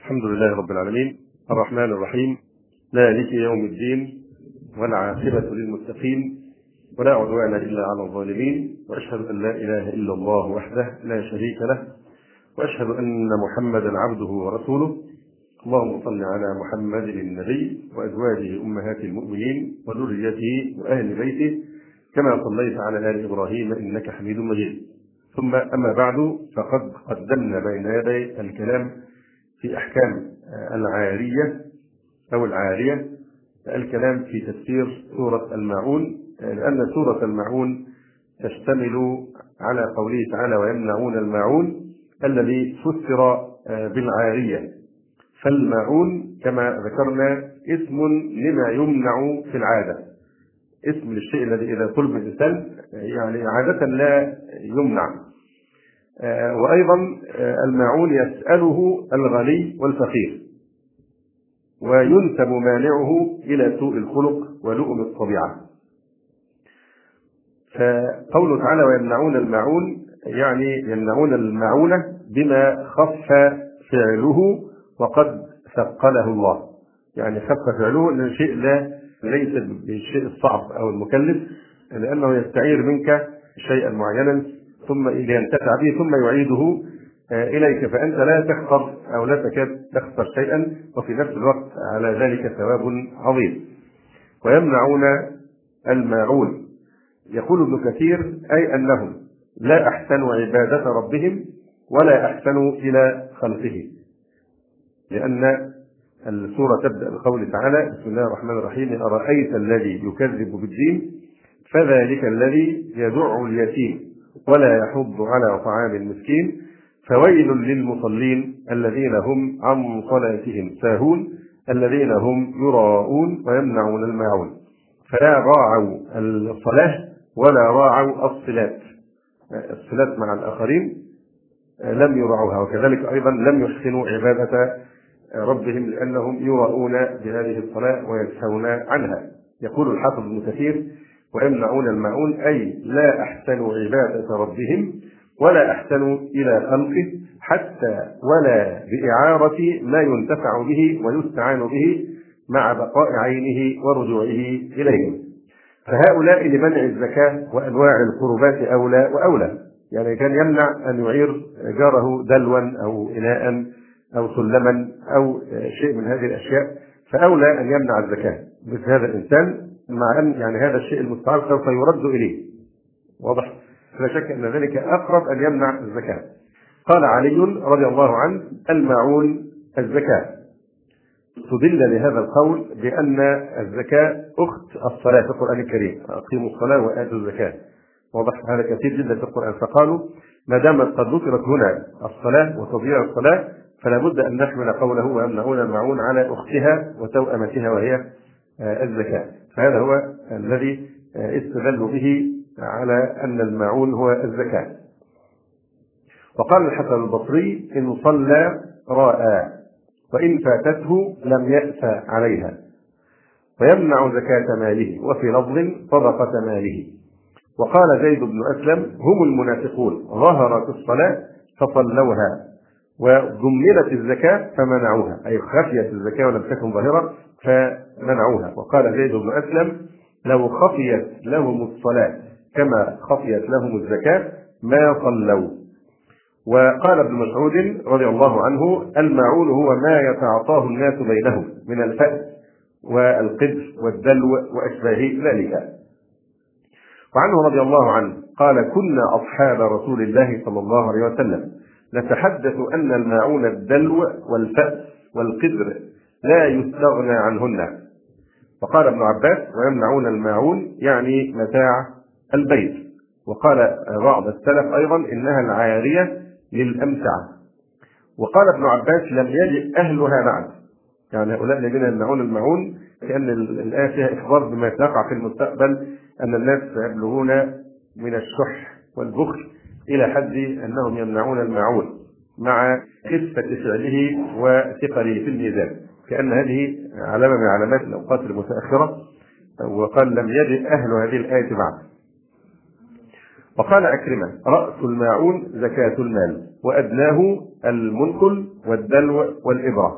الحمد لله رب العالمين الرحمن الرحيم مالك يوم الدين والعاقبة للمتقين ولا عدوان إلا على الظالمين، وأشهد أن لا إله إلا الله وحده لا شريك له، وأشهد أن محمدا عبده ورسوله. اللهم صل على محمد النبي وأزواجه أمهات المؤمنين وذريته وأهل بيته كما صليت على آل إبراهيم إنك حميد مجيد. ثم أما بعد، فقد قدمنا بين يدي الكلام في أحكام العارية أو العارية، الكلام في تفسير سورة الماعون، لأن سورة الماعون تشتمل على قوله تعالى ويمنعون الماعون الذي فسر بالعارية. فالماعون كما ذكرنا اسم لما يمنع في العادة، اسم للشيء الذي إذا طلب من الإنسان يعني عادة لا يمنع. وأيضا الماعون يسأله الغني والفقير، وينسب مانعه إلى سوء الخلق ولؤم الطبيعة. فقوله تعالى ويمنعون الماعون يعني يمنعون الماعونة بما خف فعله وقد ثقله الله، يعني خف فعله أن الشيء ليس بالشيء الصعب أو المكلف، لأنه يستعير منك شيئا معينا ثم ينتفع به ثم يعيده إليك، فأنت لا تخسر أو لا تكاد تخسر شيئا، وفي نفس الوقت على ذلك ثواب عظيم. ويمنعون الماعون، يقول ابن كثير أي أنهم لا أحسنوا عبادة ربهم ولا أحسنوا إلى خلقه، لأن السورة تبدأ بقول تعالى بسم الله الرحمن الرحيم أرأيت الذي يكذب بالدين فذلك الذي يدع اليتيم ولا يحض على طعام المسكين فويل للمصلين الذين هم عن صلاتهم ساهون الذين هم يراءون ويمنعون الماعون. فلا راعوا الصلاة ولا راعوا الصلات مع الآخرين لم يراعوها، وكذلك أيضا لم يحسنوا عبادة ربهم لأنهم يراءون بهذه الصلاة وينسون عنها. يقول الحافظ ابن كثير ويمنعون الماعون أي لا أحسنوا عبادة ربهم ولا أحسنوا إلى خلقه حتى ولا بإعارة ما ينتفع به ويستعان به مع بقاء عينه ورجوعه إليهم. فهؤلاء لمنع الزكاة وأنواع القربات أولى وأولى، يعني كان يمنع أن يعير جاره دلوا أو إناء أو سلما أو شيء من هذه الأشياء، فأولى أن يمنع الزكاة مثل هذا الإنسان، مع أن يعني هذا الشيء المستعار سوف يرد إليه، واضح؟ لا شك أن ذلك أقرب أن يمنع الزكاة. قال علي رضي الله عنه الماعون الزكاة. استدل لهذا القول بأن الزكاة أخت الصلاة في القرآن الكريم، أقيموا الصلاة وآتوا الزكاة، واضح؟ هذا كثير جدا في القرآن، فقالوا ما دامت قد ذكرت هنا الصلاة وتضييع الصلاة فلا بد أن نحمل قوله ويمنعون الماعون على أختها وتوأمتها وهي الزكاة. فهذا هو الذي استدلوا به على أن الماعون هو الزكاة. وقال الحسن البصري إن صلى راء وإن فاتته لم يأس عليها، ويمنع زكاة ماله، وفي لفظ صدقة ماله. وقال زيد بن أسلم هم المنافقون ظهرت الصلاة فصلوها وضمنت الزكاة فمنعوها، أي خفيت الزكاة ولم تكن ظاهرة فمنعوها. وقال زيد بن أسلم لو خفيت لهم الصلاة كما خفيت لهم الزكاة ما صلوا. وقال ابن مسعود رضي الله عنه الماعون هو ما يتعاطاه الناس بينهم من الفأس والقدر والدلو وأشباه ذلك. وعنه رضي الله عنه قال كنا أصحاب رسول الله صلى الله عليه وسلم نتحدث أن الماعون الدلو والفأس والقدر لا يستغنى عنهن. وقال ابن عباس ويمنعون الماعون يعني متاع البيت. وقال بعض السلف أيضا إنها العارية للأمتعة. وقال ابن عباس لم يجئ أهلها بعد، يعني هؤلاء الذين يمنعون الماعون كأن الآية فيها إخبار بما سيقع في المستقبل، أن الناس سيبلغون من الشح والبخل إلى حد أنهم يمنعون الماعون مع خفة فعله وثقله في الميزان، كأن هذه علامة من علامات الأوقات المتأخرة. وقال لم يجئ أهل هذه الآية بعد. وقال عكرمة: رأس الماعون زكاة المال، وأدناه المنقل والدلو والإبرة.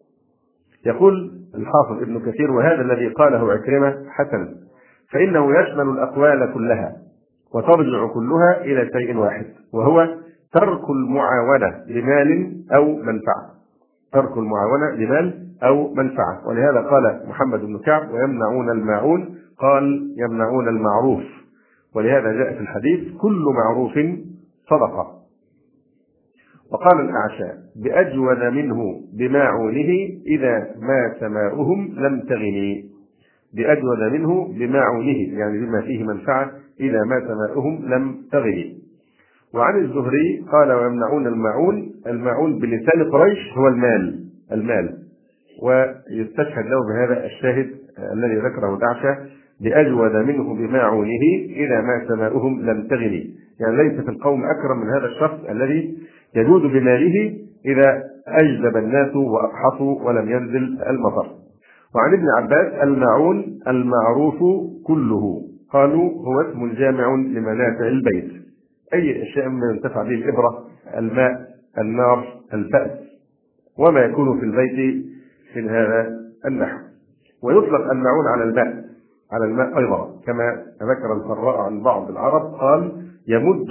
يقول الحافظ ابن كثير: وهذا الذي قاله عكرمة حسن، فإنه يشمل الأقوال كلها وترجع كلها إلى شيء واحد، وهو ترك المعاونة لمال أو منفعة. ترك المعاونة لمال أو منفعة. ولهذا قال محمد بن كعب: ويمنعون الماعون، قال: يمنعون المعروف. ولهذا جاء في الحديث: كل معروف صدقة. وقال الأعشى: بأجود منه بماعونه إذا مات ماؤهم لم تغني. بأجود منه بماعونه يعني بما فيه منفعة إذا مات ماؤهم لم تغني. وعن الزهري قال: ويمنعون الماعون. الماعون بلسان قريش هو المال. ويستشهد له بهذا الشاهد الذي ذكره الأعشى: بأجود منه بماعونه إذا مات ماؤهم لم تغني. يعني ليس في القوم أكرم من هذا الشخص الذي يجود بماله إذا أجدب الناس وأقحطوا ولم ينزل المطر. وعن ابن عباس: الماعون المعروف كله. قالوا: هو اسم جامع لمنافع البيت، أي أشياء ما ينتفع به: الإبرة، الماء، النار، الفأس، وما يكون في البيت من هذا النحو. ويطلق الماعون على الماء أيضا، كما ذكر الفراء عن بعض العرب قال: يمد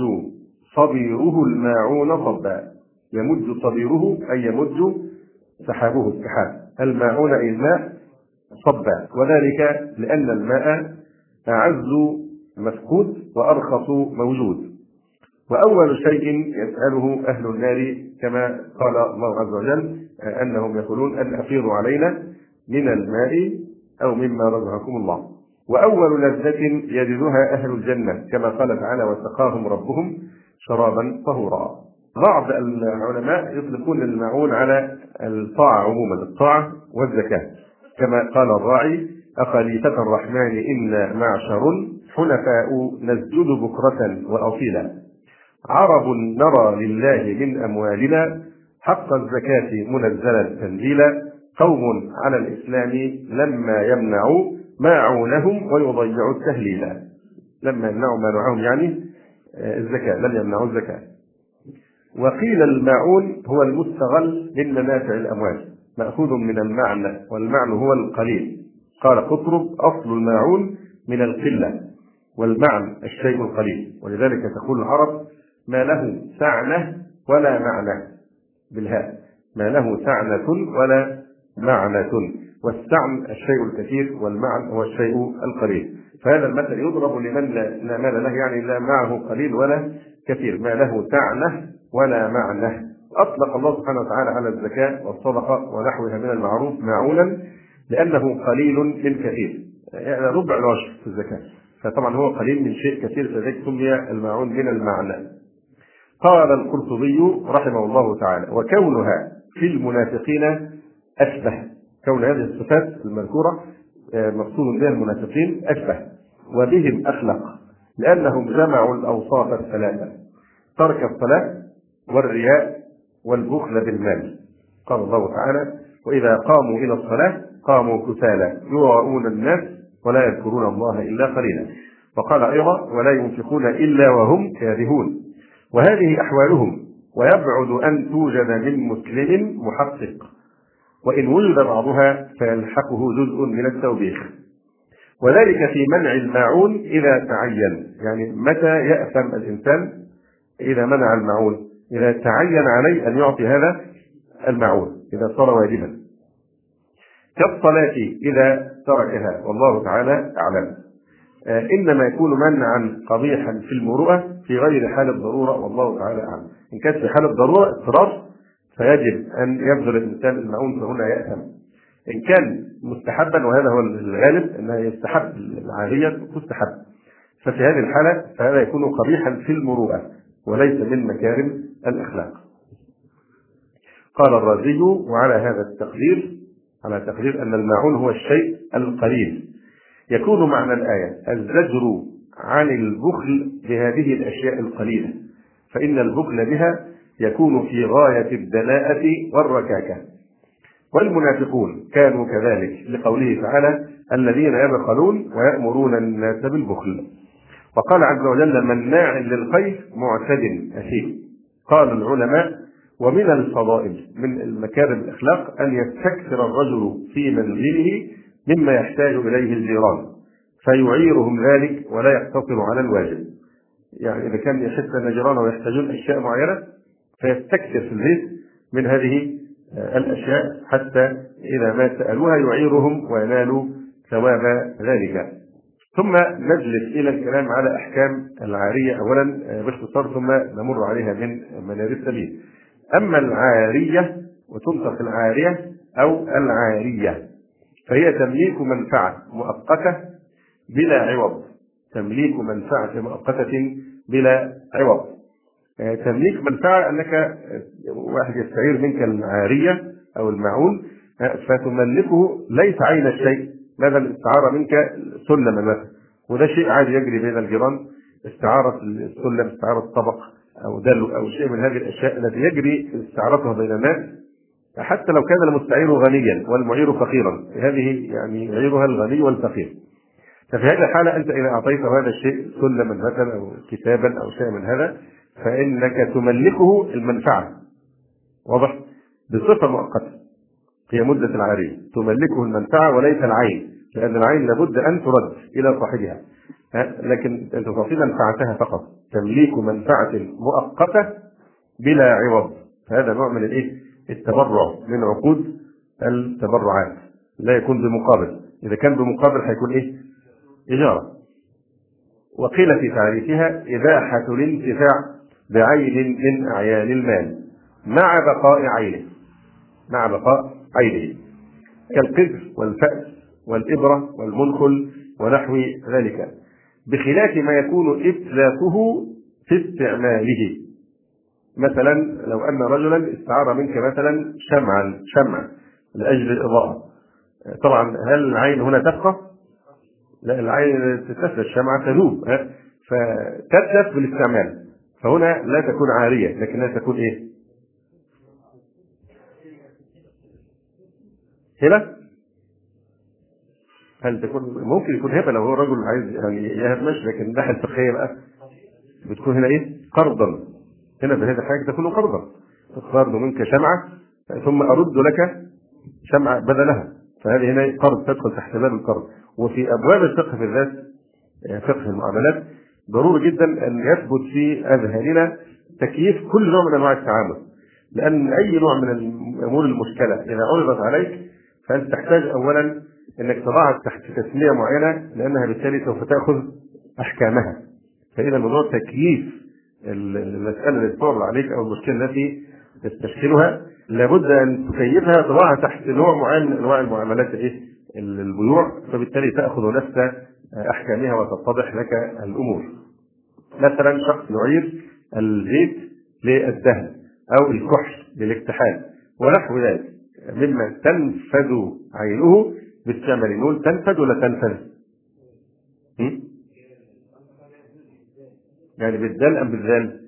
صبيره الماعون صبا. يمد صبيره أي يمد سحابه السحاب، الماعون أي الماء صبا، وذلك لأن الماء أعز مفقود وأرخص موجود. وأول شيء يسأله أهل النار كما قال الله عز وجل أنهم يقولون: أن أفيضوا علينا من الماء أو مما رزقكم الله. وأول لذة يجدها أهل الجنة كما قال تعالى: وسقاهم ربهم شرابا طهورا. بعض العلماء يطلقون الماعون على الطاعة عموما، الطاعة والزكاة، كما قال الراعي: أخليفة الرحمن إنا معشر حنفاء نسجد بكرة وأصيلا، عرب نرى لله من أموالنا حق الزكاة منزلا تنزيلا، قوم على الإسلام لما يمنعوا ماعونهم ويضيعوا التهليلا. لما يمنعوا ماعونهم يعني الزكاة، لم يمنعوا الزكاة. وقيل الماعون هو المستغل من منافع الأموال، مأخوذ من المعنى، والمعنى هو القليل. قال قطرب: أصل الماعون من القلة، والمعنى الشيء القليل. ولذلك تقول العرب: ما له سعنة ولا معنى، بالهاء، ما له سعنة ولا معنى. والسعن الشيء الكثير، والمعنى هو الشيء القليل. فهذا المثل يضرب لمن لا مال له، يعني لا معه قليل ولا كثير، ما له سعنة ولا معنى. أطلق الله سبحانه وتعالى على الزكاة والصدقة ونحوها من المعروف معونا لأنه قليل من كثير، يعني ربع العشر في الزكاة، فطبعا هو قليل من شيء كثير، فذلك سمي الماعون من المعنى. قال القرطبي رحمه الله تعالى: وكونها في المنافقين أشبه. كون هذه الصفات المذكورة مقصود بها المنافقين أشبه، وبهم أخلق، لأنهم جمعوا الأوصاف الثلاثة: ترك الصلاة والرياء والبخل بالمال. قال الله تعالى: وإذا قاموا إلى الصلاة قاموا كسالى يراءون الناس ولا يذكرون الله إلا قليلا. وقال أيضا: ولا ينفقون إلا وهم كارهون. وهذه أحوالهم، ويبعد أن توجد من مسلم محقق، وإن وجد بعضها فيلحقه جزء من التوبيخ. وذلك في منع الماعون إذا تعين. يعني متى يأثم الإنسان إذا منع الماعون؟ إذا تعين عليه أن يعطي هذا الماعون، إذا صار واجبا، كالصلاة إذا تركها، والله تعالى أعلم. إنما يكون منعا قبيحا في المروءة في غير حال الضرورة، والله تعالى أعلم. إن كانت في حال الضرورة اضطرار فيجب أن يبذل الإنسان الماعون، فهنا يأثم. إن كان مستحبا، وهذا هو الغالب أنه يستحب، العارية تستحب، ففي هذه الحالة فهذا يكون قبيحا في المروءة وليس من مكارم الأخلاق. قال الرازي: وعلى هذا التقدير، على تقدير أن الماعون هو الشيء القليل، يكون معنى الآية الزجر عن البخل بهذه الأشياء القليلة، فإن البخل بها يكون في غاية الدناءة والركاكة. والمنافقون كانوا كذلك، لقوله تعالى: الذين يبخلون ويأمرون الناس بالبخل. وقال عز وجل: مناع للخير معتد أثيم. قال العلماء: ومن الفضائل من المكارم الأخلاق أن يستكثر الرجل في منزله مما يحتاج إليه الجيران فيعيرهم ذلك ولا يقتصر على الواجب. يعني إذا كان يحس أن جيرانه يحتاجون أشياء معينة فيستكثر في البيت من هذه الأشياء حتى إذا ما سألوها يعيرهم وينالوا ثواب ذلك. ثم نجلس إلى الكلام على أحكام العارية أولا باختصار، ثم نمر عليها من منار السبيل. أما العارية، وتنطق العارية أو العارية، فهي تمليك منفعة مؤقتة بلا عوض. تمليك منفعة مؤقتة بلا عوض. تمليك منفعة أنك واحد يستعير منك العارية أو المعون فتملكه ليس عين الشيء. ماذا الاستعارة منك سلما مثلا، وده شيء عادي يجري بين الجيران، استعارة السلم، استعارة الطبق أو دلو أو شيء من هذه الأشياء التي يجري استعارتها بين الناس، حتى لو كان المستعير غنيا والمعير فقيرا، هذه يعني يعيرها الغني والفقير. ففي هذه الحالة أنت إذا أعطيته هذا الشيء سلما مثلا أو كتابا أو شيء من هذا فإنك تملكه المنفعة، واضح، بصفة مؤقتة هي مدة العارية، تملكه المنفعة وليس العين، لأن العين لابد أن ترد إلى صاحبها، لكن أنت تعطي منفعتها فقط. تمليك منفعة مؤقتة بلا عوض، فهذا نوع من التبرع من عقود التبرعات، لا يكون بمقابل. إذا كان بمقابل هيكون إجارة. وقيل في تعريفها: إباحة الانتفاع بعين من أعيان المال مع بقاء عينه، مع بقاء عينه، كالقدر والفأس والإبرة والمنخل ونحو ذلك، بخلاف ما يكون إتلافه في استعماله. مثلا لو أن رجلا استعار منك مثلا شمع لأجل الإضاءة، طبعا هل العين هنا تبقى؟ لا، العين تتلف، الشمعة تذوب فتتلف بالاستعمال، فهنا لا تكون عارية لكنها تكون هبة. هل تكون ممكن يكون هبة لو هو رجل عايز يعني يهب ماشي، لكن الناحية الفقهية بقى بتكون هنا قرضا. هنا بهذه الحاجة تكون قرضا، اقترض منك شمعة ثم أرد لك شمعة بدلها، فهذه هنا قرض، تدخل تحت باب القرض. وفي أبواب الفقه بالذات فقه المعاملات ضروري جدا أن يثبت في أذهاننا تكييف كل نوع من أنواع التعامل، لأن أي نوع من الأمور المشكلة إذا عرضت عليك فأنت تحتاج أولا أنك تضعها تحت تسمية معينة، لأنها بالتالي سوف تأخذ أحكامها. فإذا موضوع تكييف المسألة التي تعرض عليك أو المشكلة التي تستشكلها لابد أن تكيفها، تضعها تحت نوع معين من أنواع المعاملات البيوع، فبالتالي تأخذ نفس أحكامها وتتضح لك الأمور. مثلا شخص يعير الزيت للدهن أو الكحل للاكتحال ونحو ذلك مما تنفذ عينه باستعمال نون. تنفذ ولا تنفذ؟ يعني بالدال أم بالذال؟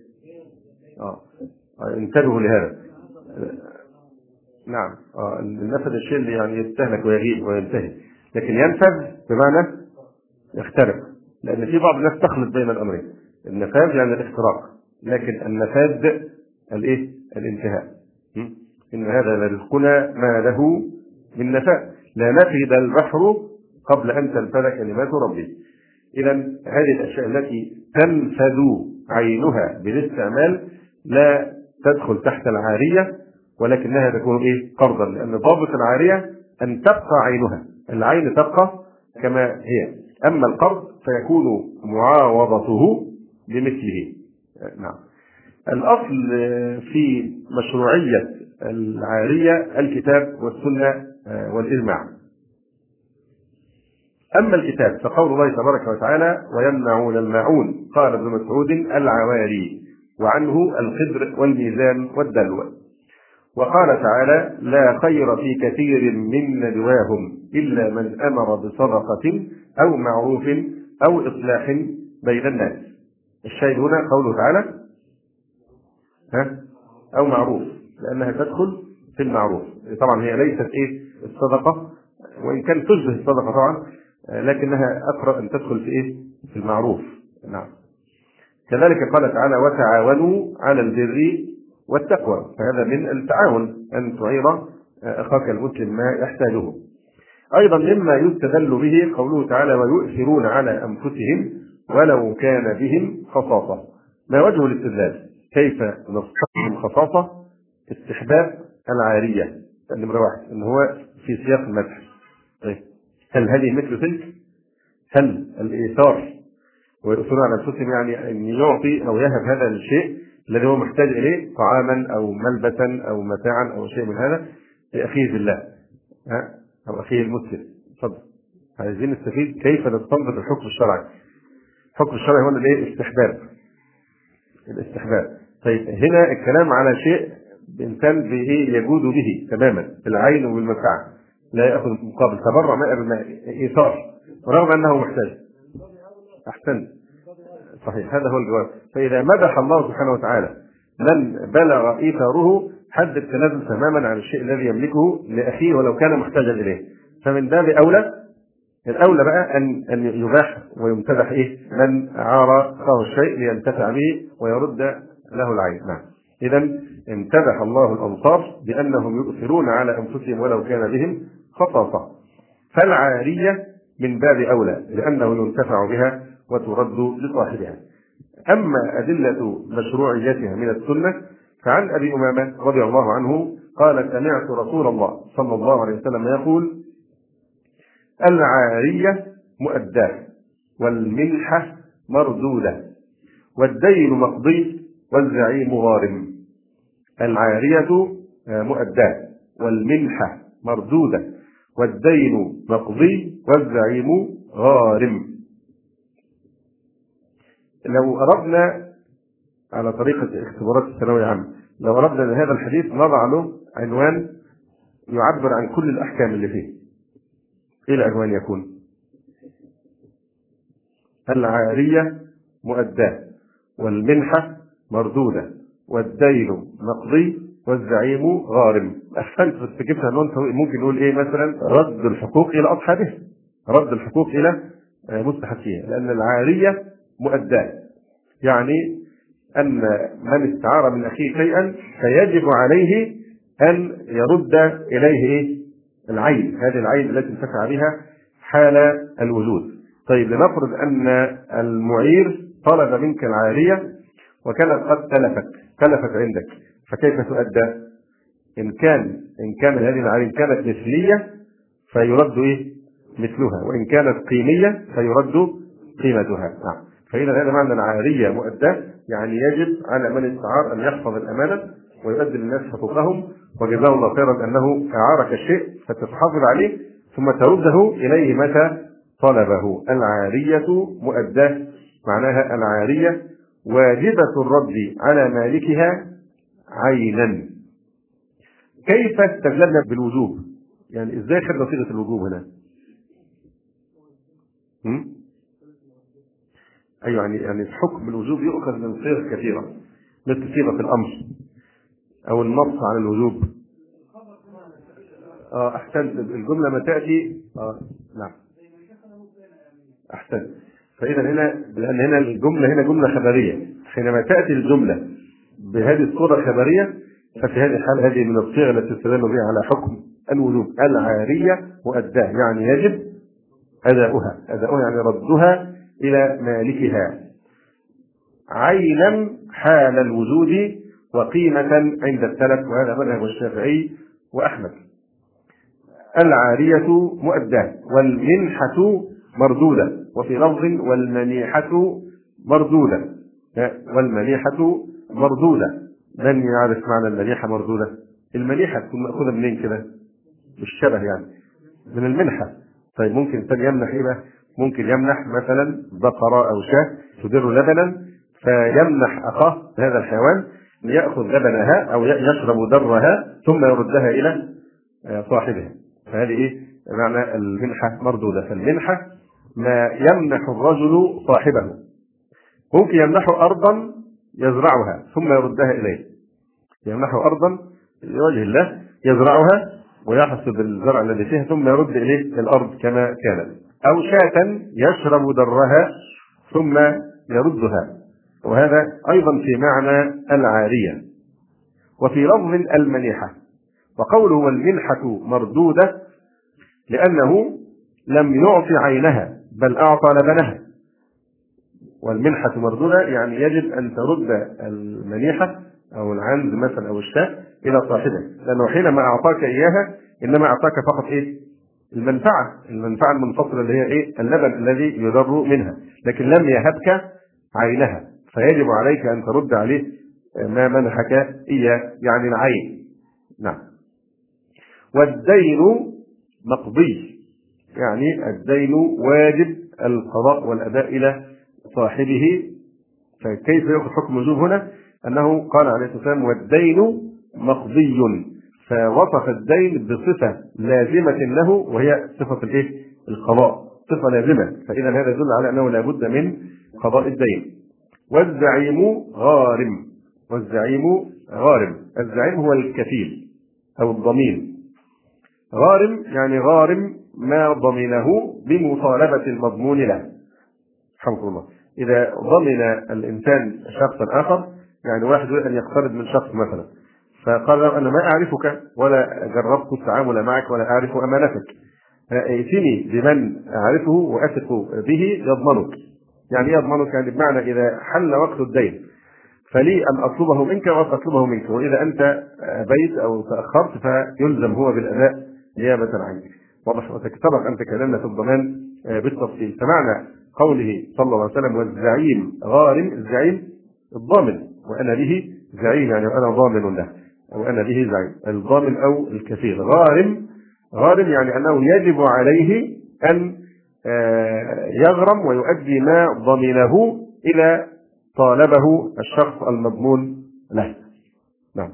انتبهوا لهذا. نعم، النفذ الشيء اللي يعني يستهلك ويغيب وينتهي، لكن ينفذ بمعنى يخترق، لأن في بعض الناس تخلط بين الأمرين. النفاذ يعني الاختراق، لكن النفاذ الانتهاء. إن هذا لرزقنا ما له من نفاذ، لا نفد البحر قبل أن تنفذ كلمات ربي. إذا هذه الأشياء التي تنفذ عينها بالاستعمال لا تدخل تحت العارية، ولكنها تكون قرضا، لأن ضابط العارية أن تبقى عينها، العين تبقى كما هي، أما القرض فيكون معاوضته بمثله. نعم. الأصل في مشروعية العارية الكتاب والسنة والإجماع. أما الكتاب فقول الله تبارك وتعالى: ويمنعون الماعون. قال ابن مسعود: العواري، وعنه القدر والميزان والدلو. وقال تعالى: لا خير في كثير من نجواهم إلا من أمر بصدقة أو معروف أو إصلاح بين الناس. الشاهد هنا قوله تعالى أو معروف، لأنها تدخل في المعروف. طبعا هي ليست الصدقة، وإن كان تشبه الصدقة طبعا، لكنها أقرب أن تدخل في المعروف، نعم. كذلك قال تعالى: وتعاونوا على البر والتقوى، فهذا من التعاون، أن تعير أخاك المسلم ما يحتاجه. أيضا مما يستدل به قوله تعالى: ويؤثرون على أنفسهم ولو كان بهم خصاصة. ما وجه الاستدلال؟ كيف نستخدم الخصاصة؟ استحباب العارية، نمرة واحد، أن هو في سياق المدح. طيب، هل هذه مثل تلك؟ هل الإيثار ويؤثرون على أنفسهم يعني أن يعطي أو يهب هذا الشيء الذي هو محتاج إليه، طعاما أو ملبسا أو متاعا أو شيء من هذا، لأخيه في الله أو أخيه المسلم؟ تفضل. عايزين نستفيد كيف نستنبط الحكم الشرعي. الحكم الشرعي هو الايه؟ الاستحباب. طيب، هنا الكلام على شيء الإنسان بإيه يجود به تماما، بالعين وبالمنفعة، لا يأخذ مقابل، تبرع ماء إيثار رغم أنه محتاج. أحسن، صحيح، هذا هو الجواب. فإذا مدح الله سبحانه وتعالى من بلغ إيثاره، حد التنازل تماما عن الشيء الذي يملكه لأخيه ولو كان محتاجا إليه، فمن باب أولى الأولى بقى أن يباح ويمتدح من أعار أخاه الشيء لينتفع به ويرد له العين. نعم. إذا امتدح الله الأنصار بأنهم يؤثرون على أنفسهم ولو كان بهم خصاصة، فالعارية من باب أولى لأنه ينتفع بها وترد لصاحبها. أما أدلة مشروعيتها من السنة فعن أبي أمامة رضي الله عنه قال: سمعت رسول الله صلى الله عليه وسلم يقول: العارية مؤداة، والمنحة مردودة، والدين مقضي، والزعيم غارم. العارية مؤداة، والمنحة مردودة، والدين مقضي، والزعيم غارم. لو أردنا على طريقة اختبارات الثانوية العامة، لو أردنا أن هذا الحديث نضع له عنوان يعبر عن كل الأحكام اللي فيه، إيه العنوان يكون؟ العارية مؤداة، والمنحة مردودة، والدين مقضي، والزعيم غارم. أحسنت، بس جبتها ممكن نقول إيه مثلا؟ رد الحقوق إلى أصحابها، رد الحقوق إلى مستحقيها، لأن العارية مؤداة يعني أن من استعار من أخيه شيئا فيجب عليه أن يرد إليه العين، هذه العين التي انتفع بها حال الوجود. طيب، لنفرض أن المعير طلب منك العارية وكانت قد تلفت عندك، فكيف تؤدى؟ إن كان هذه العارية كانت مثلية فيرد مثلها، وإن كانت قيمية فيرد قيمتها. نعم. فإذا هذا معنى العارية مؤداة، يعني يجب على من استعار أن يحفظ الأمانة ويؤدي للناس حقوقهم، وجزاه الله خيرا أنه أعارك الشيء فتحافظ عليه ثم ترده إليه متى طلبه. العارية مؤداة معناها العارية واجبة الرد على مالكها عينا. كيف استدللنا بالوجوب؟ يعني ازاي خدنا صيغة الوجوب هنا؟ أيوة، يعني حكم الوجوب يؤخذ من صيغ كثيرة، مثل صيغة الأمر أو النص على الوجوب. أحسنت، الجملة ما تأتي نعم، أحسنت. فإذا هنا، لأن هنا الجملة هنا جملة خبرية، حينما تأتي الجملة بهذه الصورة الخبرية ففي هذه الحالة هذه من الصيغ التي تستدل بها على حكم الوجوب. العارية مؤداة يعني يجب أداؤها يعني ردها إلى مالكها عينا حال الوجود وقيمة عند السلف، وهذا مذهب الشافعي وأحمد. العارية مؤداة، والمنحة مردودة، وفي لفظ والمنيحة مردودة. من يعرف معنى المنيحة مردودة؟ المنيحة تكون مأخوذة منين كده؟ بالشبه يعني، من المنحة. طيب، ممكن إنسان يمنح ممكن يمنح مثلا بقرة أو شاة تدر لبنا، فيمنح أخاه هذا الحيوان ليأخذ لبنها أو يشرب درها ثم يردها إلى صاحبها. فهذه معنى المنحة مردودة. فالمنحة ما يمنح الرجل صاحبه، ممكن يمنحه أرضا يزرعها ثم يردها إليه، يمنحه أرضا لوجه الله يزرعها ويحصد الزرع الذي فيها ثم يرد إليه الأرض كما كانت، أو شاة يشرب درها ثم يردها، وهذا أيضا في معنى العارية. وفي لفظ المنيحة. وقوله والمنحة مردودة لأنه لم يعطي عينها بل أعطى لبنها. والمنحة مردودة يعني يجب أن ترد المنيحة أو العنز مثلا أو الشاة إلى صاحبه، لأنه حينما أعطاك إياها إنما أعطاك فقط المنفعة المنفصلة اللي هي اللبن الذي يضر منها، لكن لم يهبك عينها، فيجب عليك أن ترد عليه ما منحك إياه، يعني العين. نعم. والدين مقضي، يعني الدين واجب القضاء والأداء إلى صاحبه. فكيف يأخذ حكم الوجوب هنا؟ أنه قال عليه الصلاة والسلام والدين مقضي، فوصف الدين بصفة لازمة له وهي صفة القضاء، صفة لازمة، فإذا هذا يدل على أنه لا بد من قضاء الدين. والزعيم غارم. الزعيم هو الكفيل أو الضمين. غارم يعني غارم ما ضمنه بمطالبة المضمون له. حمد الله. إذا ضمن الإنسان شخصا آخر، يعني واحد يريد أن يقترض من شخص مثلا، فقال له أنا ما أعرفك ولا جربت التعامل معك ولا أعرف أمانتك، ائتني بمن أعرفه وأثق به يضمنك. يعني يضمنك يعني بمعنى إذا حل وقت الدين فلي أن أطلبه منك وأطلبه منك، وإذا أنت أبيت أو تأخرت فيلزم هو بالأداء نيابة عنك. وسبق أن تكلمنا في الضمان بالتفصيل. فمعنى قوله صلى الله عليه وسلم والزعيم غارم، الزعيم الضامن، وأنا به زعيم يعني أنا ضامن له، أو أنا به زعيم، الضامن أو الكفيل. غارم يعني أنه يجب عليه أن يغرم ويؤدي ما ضمنه إلى طالبه الشخص المضمون له. نعم.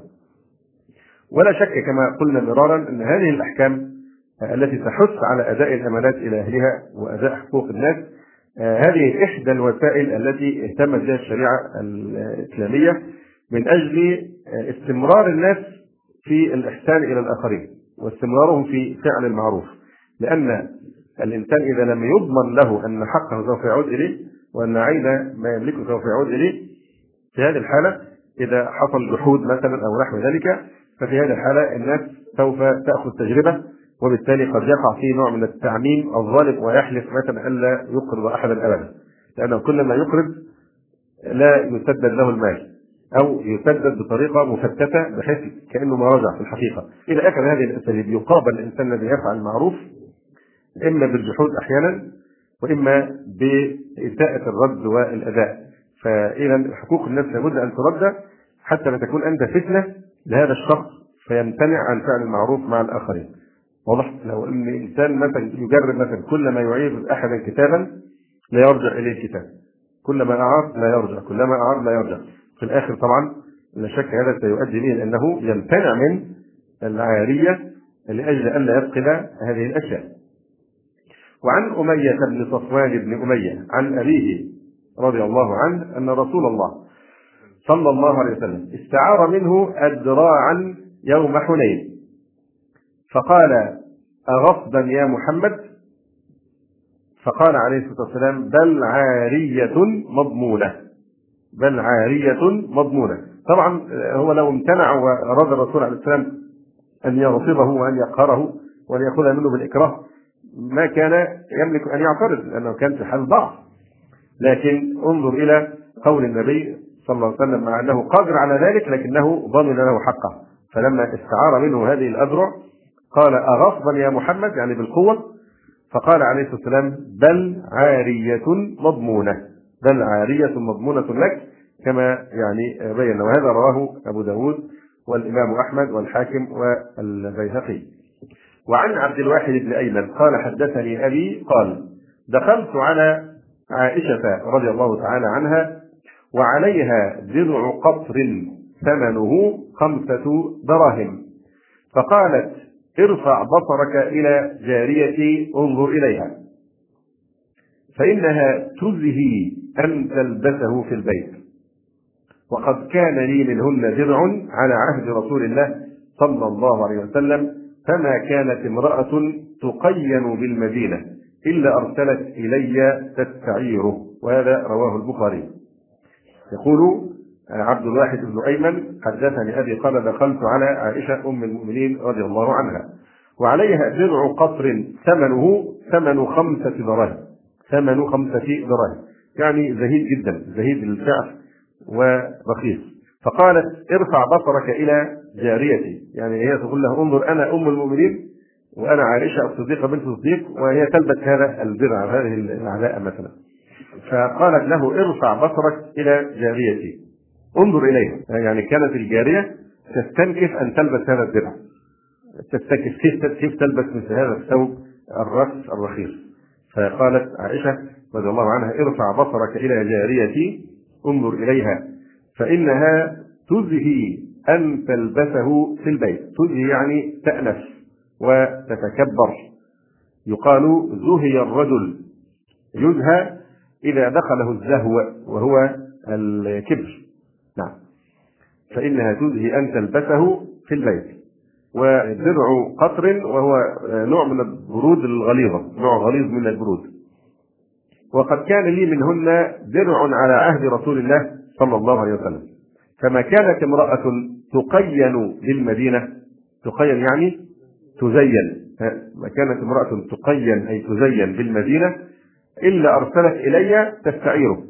ولا شك كما قلنا مرارا أن هذه الأحكام التي تحث على أداء الأمانات إلى أهلها وأداء حقوق الناس، هذه إحدى الوسائل التي اهتمت بها الشريعة الإسلامية من أجل استمرار الناس في الإحسان إلى الآخرين واستمرارهم في فعل المعروف. لأن الإنسان إذا لم يضمن له أن حقه سوف يعود إليه وأن عين ما يملكه سوف يعود إليه، في هذه الحالة إذا حصل جحود مثلا أو نحو ذلك، ففي هذه الحالة الناس سوف تأخذ تجربة، وبالتالي قد يقع فيه نوع من التعميم الظالم ويحلف مثلا ألا يقرض أحدا أبدا، لأنه كل ما يقرض لا يسدد له المال أو يسدد بطريقة مفتتة بحيث كأنه ما رجع في الحقيقة. إذا أخذ هذه الأساليب يقابل الإنسان الذي يفعل المعروف إما بالجحود أحيانا وإما بإساءة الرد والأداء. فإذا حقوق الناس لابد أن ترد حتى لا تكون أنت فتنة لهذا الشخص فيمتنع عن فعل المعروف مع الآخرين. واضح؟ لو أن إنسان مثلا يجرب مثلا كل ما يعيب أحدا كتابا لا يرجع إليه الكتاب، كلما أعار لا يرجع، كلما أعار لا يرجع، في الآخر طبعا لا شك هذا سيؤدي به لأنه يمتنع من العارية لأجل أن لا يفقد هذه الأشياء. وعن أمية بن صفوان بن أمية عن أبيه رضي الله عنه أن رسول الله صلى الله عليه وسلم استعار منه أدراعا يوم حنين، فقال أغصبا يا محمد؟ فقال عليه الصلاة والسلام بل عارية مضمونة. طبعا هو لو امتنع وأراد الرسول عليه السلام أن يغصبه وأن يقهره وأن يأخذ منه بالإكراه ما كان يملك أن يعترض لأنه كان في حال ضعف. لكن انظر إلى قول النبي صلى الله عليه وسلم مع أنه قادر على ذلك لكنه ضمن له حقه، فلما استعار منه هذه الأذرع قال أغصبا يا محمد يعني بالقوة، فقال عليه الصلاة والسلام بل عارية مضمونة لك، كما يعني بين. وهذا رواه أبو داود والإمام أحمد والحاكم والبيهقي. وعن عبد الواحد بن أيمن قال حدثني أبي قال دخلت على عائشة رضي الله تعالى عنها وعليها درع قطر ثمنه 5 دراهم، فقالت ارفع بصرك إلى جاريتي انظر إليها فإنها تزهي أن تلبسه في البيت، وقد كان لي منهن درع على عهد رسول الله صلى الله عليه وسلم، فما كانت امرأة تقين بالمدينة إلا أرسلت إلي تستعيره. وهذا رواه البخاري. يقول عبد الواحد بن أيمن حدثني أبي قال دخلت على عائشة أم المؤمنين رضي الله عنها وعليها درع قطر ثمن 5 دراهم، ثمن 5 دراهم، يعني زهيد جدا، زهيد السعر ورخيص. فقالت ارفع بصرك إلى جاريتي، يعني هي تقول له انظر أنا أم المؤمنين وأنا عائشة الصديقة بنت الصديق وهي تلبس هذا الدرع، هذه العلاء مثلا. فقالت له ارفع بصرك إلى جاريتي، انظر إليها. يعني كانت الجارية تستنكف أن تلبس هذا الدرع، تستنكف كيف تلبس مثل هذا الثوب الرخص الرخيص. فقالت عائشة رضي الله عنها ارفع بصرك إلى جاريتي انظر إليها فإنها تزهي أن تلبسه في البيت. تزهي يعني تأنف وتتكبر. يقال زهي الرجل، يزهى إذا دخله الزهو وهو الكبر. نعم. فإنها تزهي أن تلبسه في البيت. ودرع قطر وهو نوع من البرود الغليظة، نوع غليظ من البرود. وقد كان لي منهن درع على عهد رسول الله صلى الله عليه وسلم. فما كانت امرأة تقين بالمدينة، تقين يعني تزين، ما كانت امرأة تقين أي تزين بالمدينة إلا أرسلت إلي تستعيره.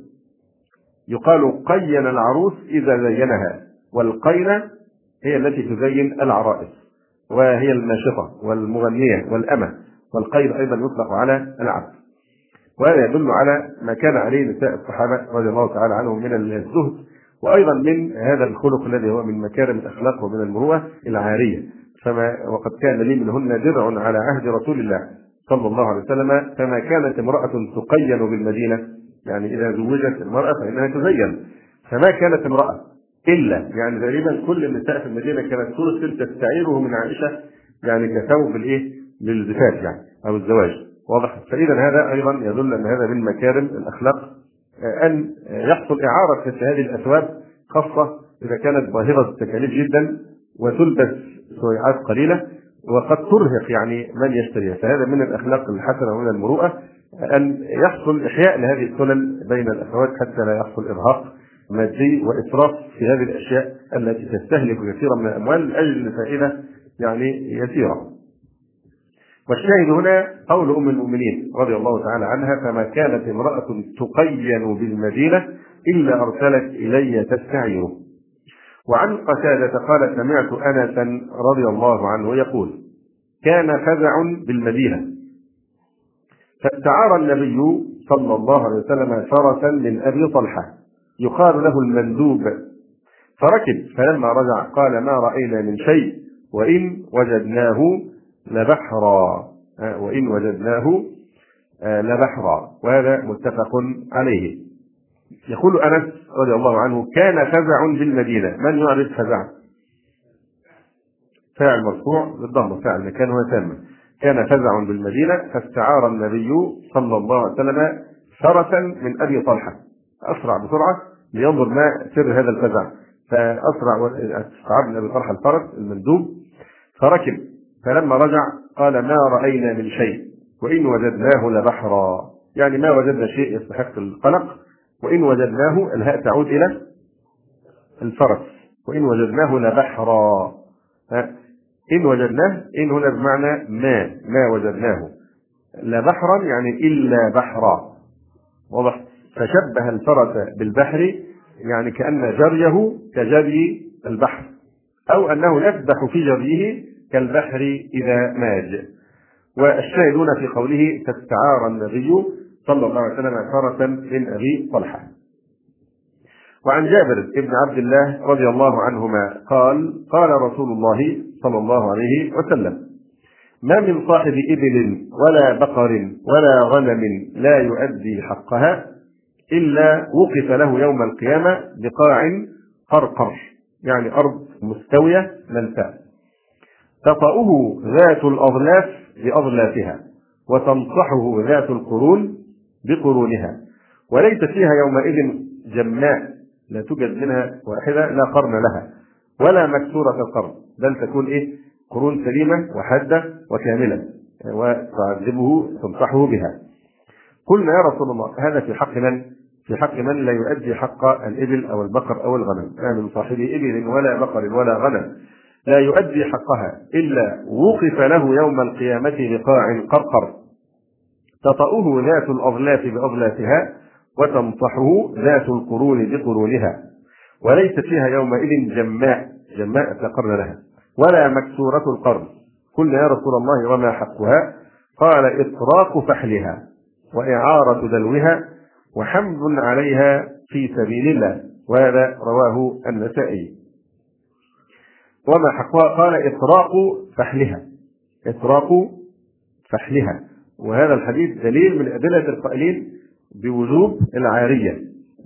يقال قين العروس إذا زينها، والقينة هي التي تزين العرائس وهي الناشطة والمغنية والأمة، والقين أيضا يطلق على العبد. وهذا يدل على ما كان عليه نساء الصحابة رضي الله تعالى عنهم من الزهد، وأيضا من هذا الخلق الذي هو من مكارم الأخلاق ومن المروءة العارية. وقد كان لي منهن درع على عهد رسول الله صلى الله عليه وسلم فما كانت امرأة تقين بالمدينة، يعني إذا زوجت المرأة فإنها تزين. فما كانت امرأة إلا، يعني تقريبا كل النساء في المدينة كانت ترسل تستعيره من عائشة، يعني كثوب للزفاف يعني أو الزواج. واضح؟ فإذا هذا أيضا يدل أن هذا من مكارم الأخلاق أن يحصل إعارة مثل هذه الأثواب، خاصة إذا كانت باهظة التكاليف جدا وتلبس سويعات قليلة وقد ترهق يعني من يشتريها. فهذا من الأخلاق الحسنة ومن المروءة أن يحصل إحياء لهذه السنن بين الأخوات حتى لا يحصل إرهاق مادي وإسراف في هذه الأشياء التي تستهلك كثيرا من الأموال لأجل فائدة يعني يسيرة. والشاهد هنا قول أم المؤمنين رضي الله تعالى عنها فما كانت امرأة تقين بالمدينة إلا أرسلت إلي تستعيره. وعن قتادة قال سمعت أنسا رضي الله عنه يقول كان فزع بالمدينة فاستعار النبي صلى الله عليه وسلم فرسا من أبي طلحة يقال له المندوب فركب، فلما رجع قال ما رأينا من شيء وإن وجدناه لبحرا، وإن وجدناه لبحرا. وهذا متفق عليه. يقول أنس رضي الله عنه كان فزع بالمدينة. من يعرف فزع؟ فاعل مرفوع بالضم، فاعل مكان هو تام. كان فزع بالمدينة فاستعار النبي صلى الله عليه وسلم فرسا من أبي طلحة، أسرع بسرعة لينظر ما سر هذا الفزع، فأسرع استعار من أبي طلحة الفرس المندوب فركب، فلما رجع قال ما رأينا من شيء وإن وجدناه لبحرا، يعني ما وجدنا شيء يستحق القلق. وإن وجدناه الهاء تعود إلى الفرس، وإن وجدناه لبحرا. إن وجدناه، إن هنا بمعنى ما وجدناه، لبحرا يعني إلا بحرا. واضح؟ فشبه الفرس بالبحر، يعني كأن جريه كجري البحر، أو أنه يسبح في جريه كالبحر إذا ماج. والشاهدون في قوله فاستعار النبي صلى الله عليه وسلم فرسا من أبي طلحة. وعن جابر بن عبد الله رضي الله عنهما قال قال رسول الله صلى الله عليه وسلم ما من صاحب إبل ولا بقر ولا غنم لا يؤدي حقها إلا وقف له يوم القيامة بقاع قرقر، يعني أرض مستوية ملتأ تطأه ذات الأظلاف بأظلافها وتنصحه ذات القرون بقرونها، وليس فيها يومئذ جماء لا توجد منها واحدة لا قرن لها ولا مكسورة القرن، بل تكون قرون سليمة وحادة وكاملة. وتعذبه تنصحه بها. قلنا يا رسول الله هذا في حق من؟ في حق من لا يؤدي حق الإبل أو البقر أو الغنم. ما من صاحب إبل ولا بقر ولا غنم لا يؤدي حقها إلا وقف له يوم القيامة بقاع قرقر تطأه ذات الأظلاف بأظلافها وتنطحه ذات القرون بقرونها، وليس فيها يومئذ جماء تقر لها ولا مكسورة القرن. قلنا يا رسول الله وما حقها؟ قال إطراق فحلها وإعارة دلوها وحمل عليها في سبيل الله. وهذا رواه النسائي. وما حقها؟ قال إطراق فحلها. وهذا الحديث دليل من أدلة القائلين بوجوب العارية.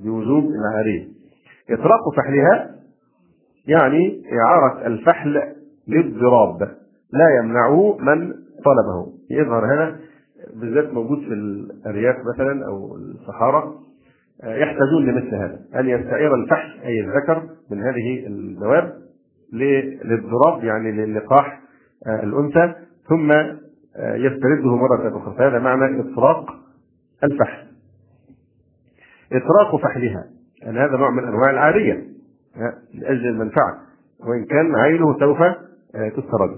إطراق فحلها يعني إعارة الفحل للضراب لا يمنعه من طلبه. يظهر هنا بالذات موجود في الأرياف مثلا أو الصحراء، يحتاجون لمثل هذا، أن يستعير الفحل أي الذكر من هذه الدواب للضراب يعني للقاح الأنثى ثم يسترده مرة أخرى. فهذا معنى إطراق الفحل. إطراق فحلها أن هذا نوع من أنواع العارية لأجل المنفعة وإن كان عينه سوف تسترد.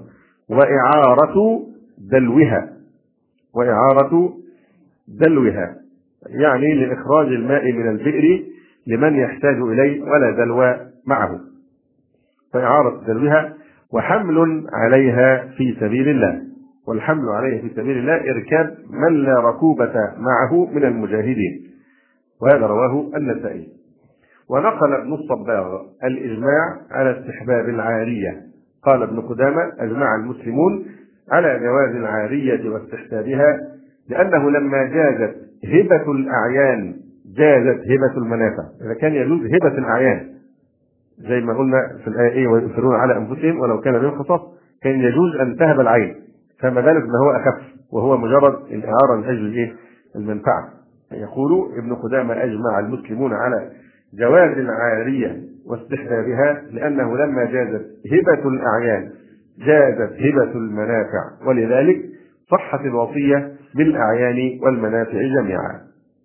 وإعارة دلوها يعني لإخراج الماء من البئر لمن يحتاج إليه ولا دلو معه. فإعارة دلوها وحمل عليها في سبيل الله. والحمل عليها في سبيل الله إركاب من لا ركوبة معه من المجاهدين. وهذا رواه النسائي. ونقل ابن الصباغ الإجماع على استحباب العارية. قال ابن قدامة أجمع المسلمون على جواز العارية واستحبابها لأنه لما جازت هبة الأعيان جازت هبة المنافع. إذا كان يجوز هبة الأعيان زي ما قلنا في الآية ويؤثرون على أنفسهم ولو كان بهم خصاص كان يجوز أن تهب العين، فما بالك ما هو أخف وهو مجرد الإعارة من أجل المنفعة. يقول ابن قدامة أجمع المسلمون على جواز العارية واستحبابها لأنه لما جازت هبة الأعيان جازت هبة المنافع ولذلك صحت الوصية بالأعيان والمنافع جميعا.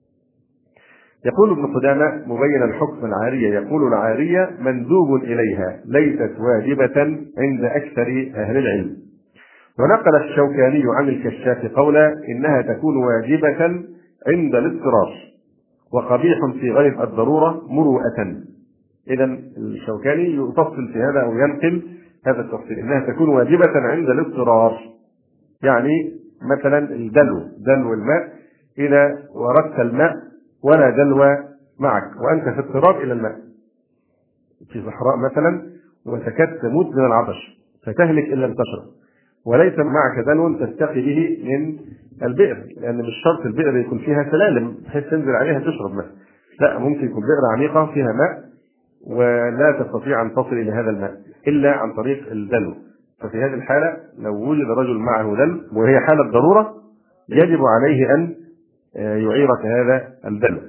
يقول ابن قدامة مبين الحكم العارية يقول العارية مندوب إليها ليست واجبة عند أكثر أهل العلم. ونقل الشوكاني عن الكشاف قولا إنها تكون واجبة عند الاضطرار وقبيح في غير الضرورة مروءة. إذا الشوكاني يفصل في هذا أو ينقل هذا التفصيل إنها تكون واجبة عند الاضطرار يعني مثلا دلو الماء إذا وردت الماء ولا دلو معك وأنت في اضطرار إلى الماء في صحراء مثلا وتكاد تموت من العطش فتهلك إن لم تشرب وليس معك دلو تستقي به من البئر لأن مش شرط البئر يكون فيها سلالم بحيث تنزل عليها تشرب ماء، لا ممكن يكون بئر عميقة فيها ماء ولا تستطيع أن تصل إلى هذا الماء إلا عن طريق الدلو. ففي هذه الحالة لو وجد رجل معه دلو وهي حالة ضرورة يجب عليه أن يعيرك هذا الدلو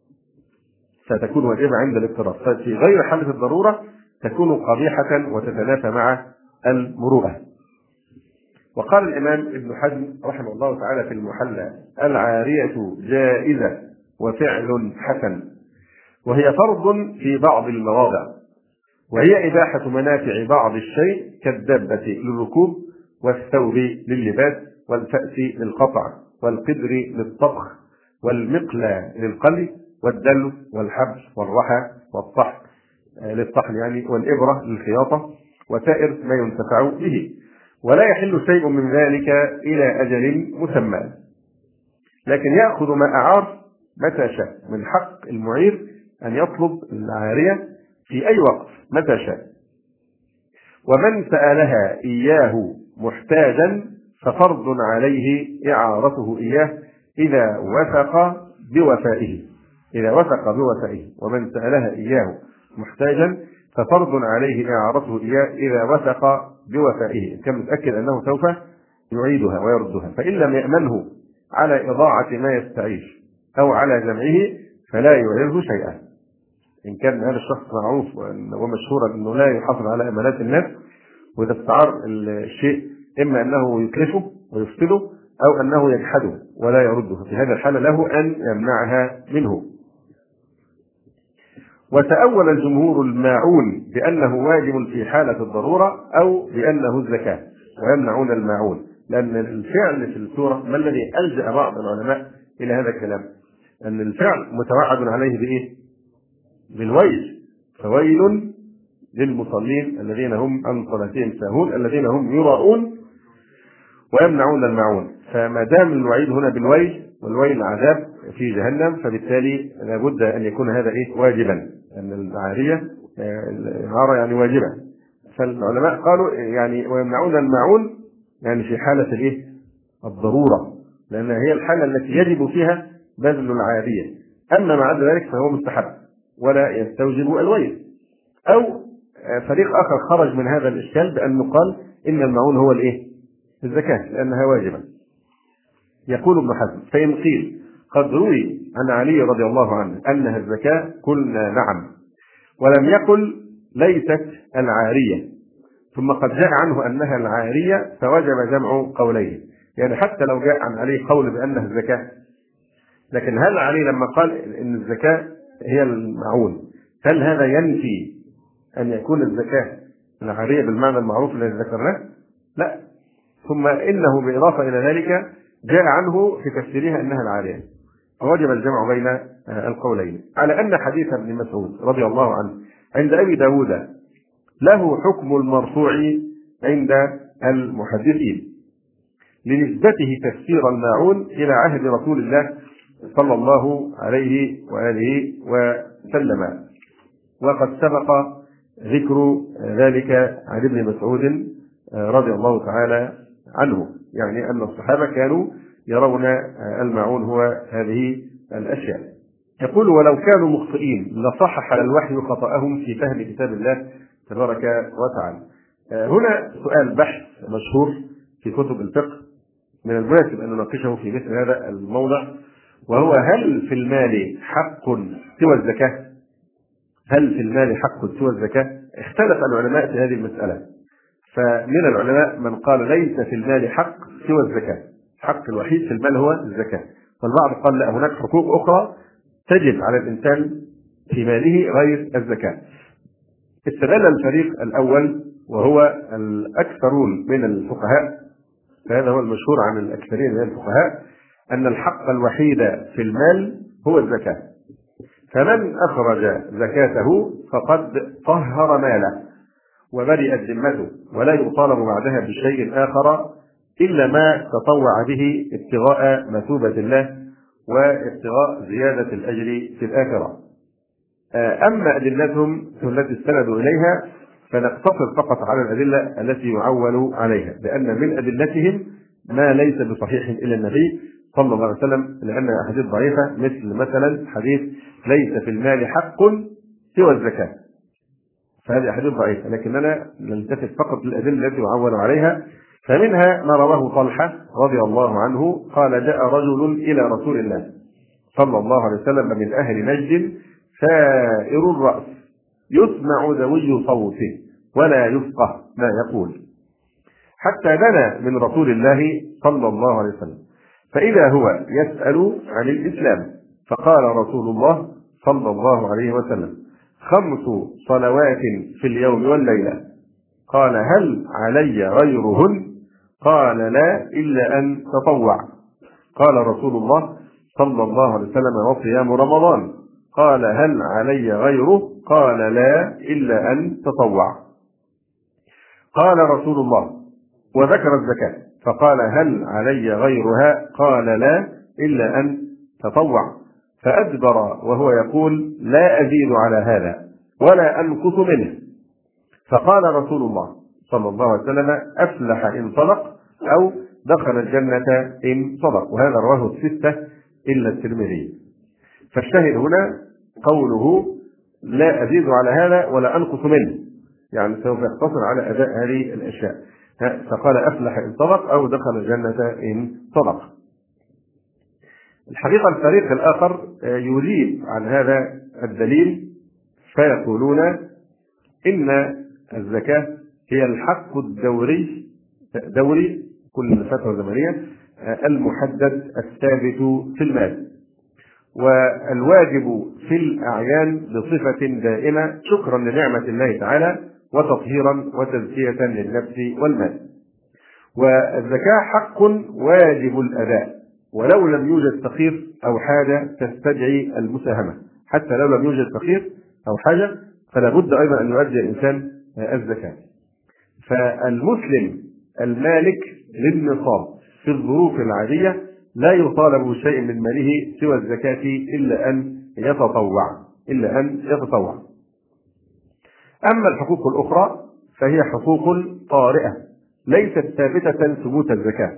فتكون واجبة عند الاضطرار. ففي غير حالة الضرورة تكون قبيحة وتتنافى مع المروءة. وقال الإمام ابن حزم رحمه الله تعالى في المحلى العارية جائزة وفعل حسن وهي فرض في بعض المواضع وهي إباحة منافع بعض الشيء كالدابة للركوب والثوب لللباس والفأس للقطع والقدر للطبخ والمقلى للقلي والدلو والحبل والرحى والطحن للطحن يعني والإبرة للخياطة وسائر ما ينتفع به. ولا يحل شيء من ذلك إلى أجل مسمى لكن يأخذ ما أعار متى شاء. من حق المعير أن يطلب العارية في أي وقت متى شاء. ومن سألها إياه محتاجا ففرض عليه إعارته إياه إذا وثق بوفائه. ومن سألها إياه محتاجا ففرض عليه إعارته إياه إذا وثق بوفائه كان متأكد أنه سوف يعيدها ويردها. فإن لم يأمنه على إضاعة ما يستعيش أو على جمعه فلا يعيره شيئا. إن كان هذا الشخص معروف ومشهورا أنه لا يحافظ على أمانات الناس وإذا استعار الشيء إما أنه يتلفه ويفسده أو أنه يجحده ولا يرده، في هذا الحالة له أن يمنعها منه. وتأول الجمهور الماعون بأنه واجب في حالة الضرورة أو بأنه الزكاة، ويمنعون الماعون، لأن الفعل في السورة ما الذي ألجأ بعض العلماء إلى هذا الكلام؟ أن الفعل متوعد عليه بإيه؟ بالويل، فويل للمصلين الذين هم عن صلاتهم ساهون الذين هم يراءون ويمنعون الماعون. فما دام الوعيد هنا بالويل، والويل عذاب في جهنم، فبالتالي لابد أن يكون هذا واجبا، أن العارية العارة يعني واجبة. فالعلماء قالوا يعني ويمنعون الماعون يعني في حالة الضرورة، لأن هي الحالة التي يجب فيها بذل العارية. أما مع ذلك فهو مستحب ولا يستوجب الويل. أو فريق آخر خرج من هذا الإشكال بأن قال إن الماعون هو الزكاة لأنها واجبة. يقول ابن حزم: فإن قيل قد روي عن علي رضي الله عنه أنها الزكاة قلنا نعم، ولم يقل ليست العارية، ثم قد جاء عنه أنها العارية فوجب جمع قوليه. يعني حتى لو جاء عن علي قول بأنها الزكاة، لكن هل علي لما قال إن الزكاة هي الماعون هل هذا ينفي أن يكون الزكاة العارية بالمعنى المعروف الذي ذكرناه؟ لا. ثم إنه بالإضافة إلى ذلك جاء عنه في تفسيرها أنها العارية، فوجب الجمع بين القولين، على أن حديث ابن مسعود رضي الله عنه عند أبي داود له حكم المرفوع عند المحدثين لنسبته تفسير الماعون إلى عهد رسول الله صلى الله عليه وآله وسلم، وقد سبق ذكر ذلك عن ابن مسعود رضي الله تعالى عنه، يعني أن الصحابة كانوا يرون الماعون هو هذه الأشياء. يقول: ولو كانوا مخطئين لصحح الوحي خطأهم في فهم كتاب الله تبارك وتعالى. هنا سؤال بحث مشهور في كتب الفقه من المناسب أن نناقشه في مثل هذا الموضع، وهو: هل في المال حق سوى الزكاة؟ هل في المال حق سوى الزكاة؟ اختلف العلماء في هذه المسألة، فمن العلماء من قال ليس في المال حق سوى الزكاة، الحق الوحيد في المال هو الزكاة، والبعض قال لا، هناك حقوق أخرى تجب على الإنسان في ماله غير الزكاة. استدل الفريق الأول وهو الأكثرون من الفقهاء، فهذا هو المشهور عن الأكثرين من الفقهاء، أن الحق الوحيد في المال هو الزكاة، فمن أخرج زكاته فقد طهر ماله وبرئت ذمته، ولا يطالب بعدها بشيء آخر إلا ما تطوع به ابتغاء مثوبة الله وابتغاء زيادة الأجر في الآخرة. أما أدلتهم التي استندوا إليها فنقتصر فقط على الأدلة التي يعول عليها، لأن من أدلتهم ما ليس بصحيح إلى النبي صلى الله عليه وسلم، لأنها أحاديث ضعيفة، مثلا حديث ليس في المال حق سوى الزكاة، فهذه أحاديث ضعيفة، لكننا نلتفت فقط للأدلة التي يعول عليها. فمنها ما رواه طلحة رضي الله عنه قال: جاء رجل إلى رسول الله صلى الله عليه وسلم من أهل نجد ثائر الرأس يسمع دوي صوته ولا يفقه ما يقول، حتى دنا من رسول الله صلى الله عليه وسلم، فإذا هو يسأل عن الإسلام، فقال رسول الله صلى الله عليه وسلم: 5 صلوات في اليوم والليلة. قال: هل علي غيرهن؟ قال: لا، إلا أن تطوع. قال رسول الله صلى الله عليه وسلم: وصيام رمضان. قال: هل علي غيره؟ قال: لا، إلا أن تطوع. قال رسول الله: وذكر الزكاة، فقال: هل علي غيرها؟ قال: لا، إلا أن تطوع. فأدبر وهو يقول: لا أزيد على هذا ولا أنقص منه. فقال رسول الله صلى الله عليه وسلم: أفلح إن صدق، أو دخل الجنة إن صدق. وهذا رواه 6 إلا الترمذي. فالشاهد هنا قوله: لا أزيد على هذا ولا أنقص منه، يعني سوف يقتصر على أداء هذه الأشياء. فقال: أفلح إن صدق، أو دخل الجنة إن صدق. الحقيقة الفريق الآخر يجيب عن هذا الدليل، فيقولون إن الزكاة هي الحق الدوري دوري كل فترة زمنية المحدد الثابت في المال، والواجب في الأعيان بصفة دائمة شكرا لنعمة الله تعالى وتطهيرا وتزكية للنفس والمال. والزكاة حق واجب الأداء، ولو لم يوجد فقير أو حاجة تستدعي المساهمة، حتى لو لم يوجد فقير أو حاجة فلا بد أيضا أن يؤدي الإنسان الزكاة. فالمسلم المالك للنصاب في الظروف العادية لا يطالب بشيء من ماله سوى الزكاة إلا أن يتطوع. أما الحقوق الأخرى فهي حقوق طارئة ليست ثابتة ثبوت الزكاة،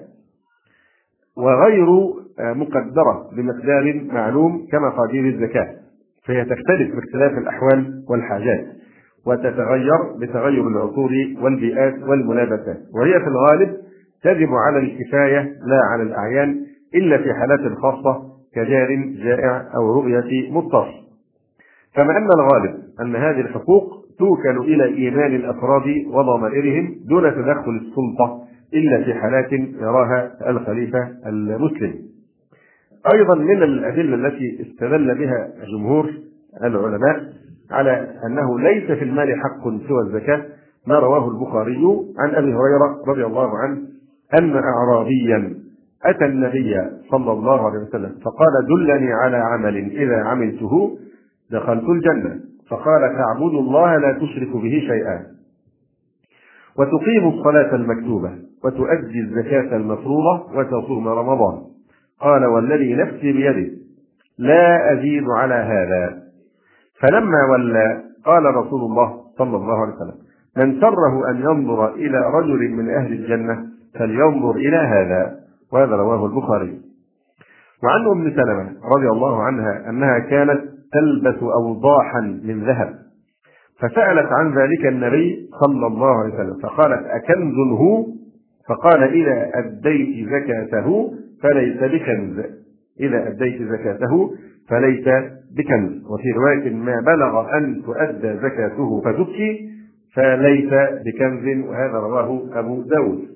وغير مقدرة بمقدار معلوم كمقادير الزكاة، فهي تختلف باختلاف الأحوال والحاجات، وتتغير بتغير العصور والبيئات والملابسات، وهي في الغالب تجب على الكفاية لا على الأعيان إلا في حالات خاصة كجار جائع أو رؤية مضطر. كما أن الغالب أن هذه الحقوق توكل إلى إيمان الأفراد وضمائرهم دون تدخل السلطة إلا في حالات يراها الخليفة المسلم. أيضا من الأدلة التي استدل بها جمهور العلماء على أنه ليس في المال حق سوى الزكاة ما رواه البخاري عن أبي هريرة رضي الله عنه أن أعرابيا أتى النبي صلى الله عليه وسلم فقال: دلني على عمل إذا عملته دخلت الجنة. فقال: تعبد الله لا تشرك به شيئا، وتقيم الصلاة المكتوبة، وتؤدي الزكاة المفروضة، وتصوم رمضان. قال: والذي نفسي بيده لا أزيد على هذا. فلما ولى قال رسول الله صلى الله عليه وسلم: من سره أن ينظر إلى رجل من أهل الجنة فلينظر إلى هذا. وهذا رواه البخاري. وعن أم سلمة رضي الله عنها أنها كانت تلبس أوضاحا من ذهب، فسألت عن ذلك النبي صلى الله عليه وسلم فقالت: أكنز هو؟ فقال: إذا أديت زكاته فليس بكنز، إذا أديت زكاته فليس بكنز. وفي رواية: ما بلغ أن تؤدى زكاته فتبكي فليس بكنز. وهذا رواه أبو داود.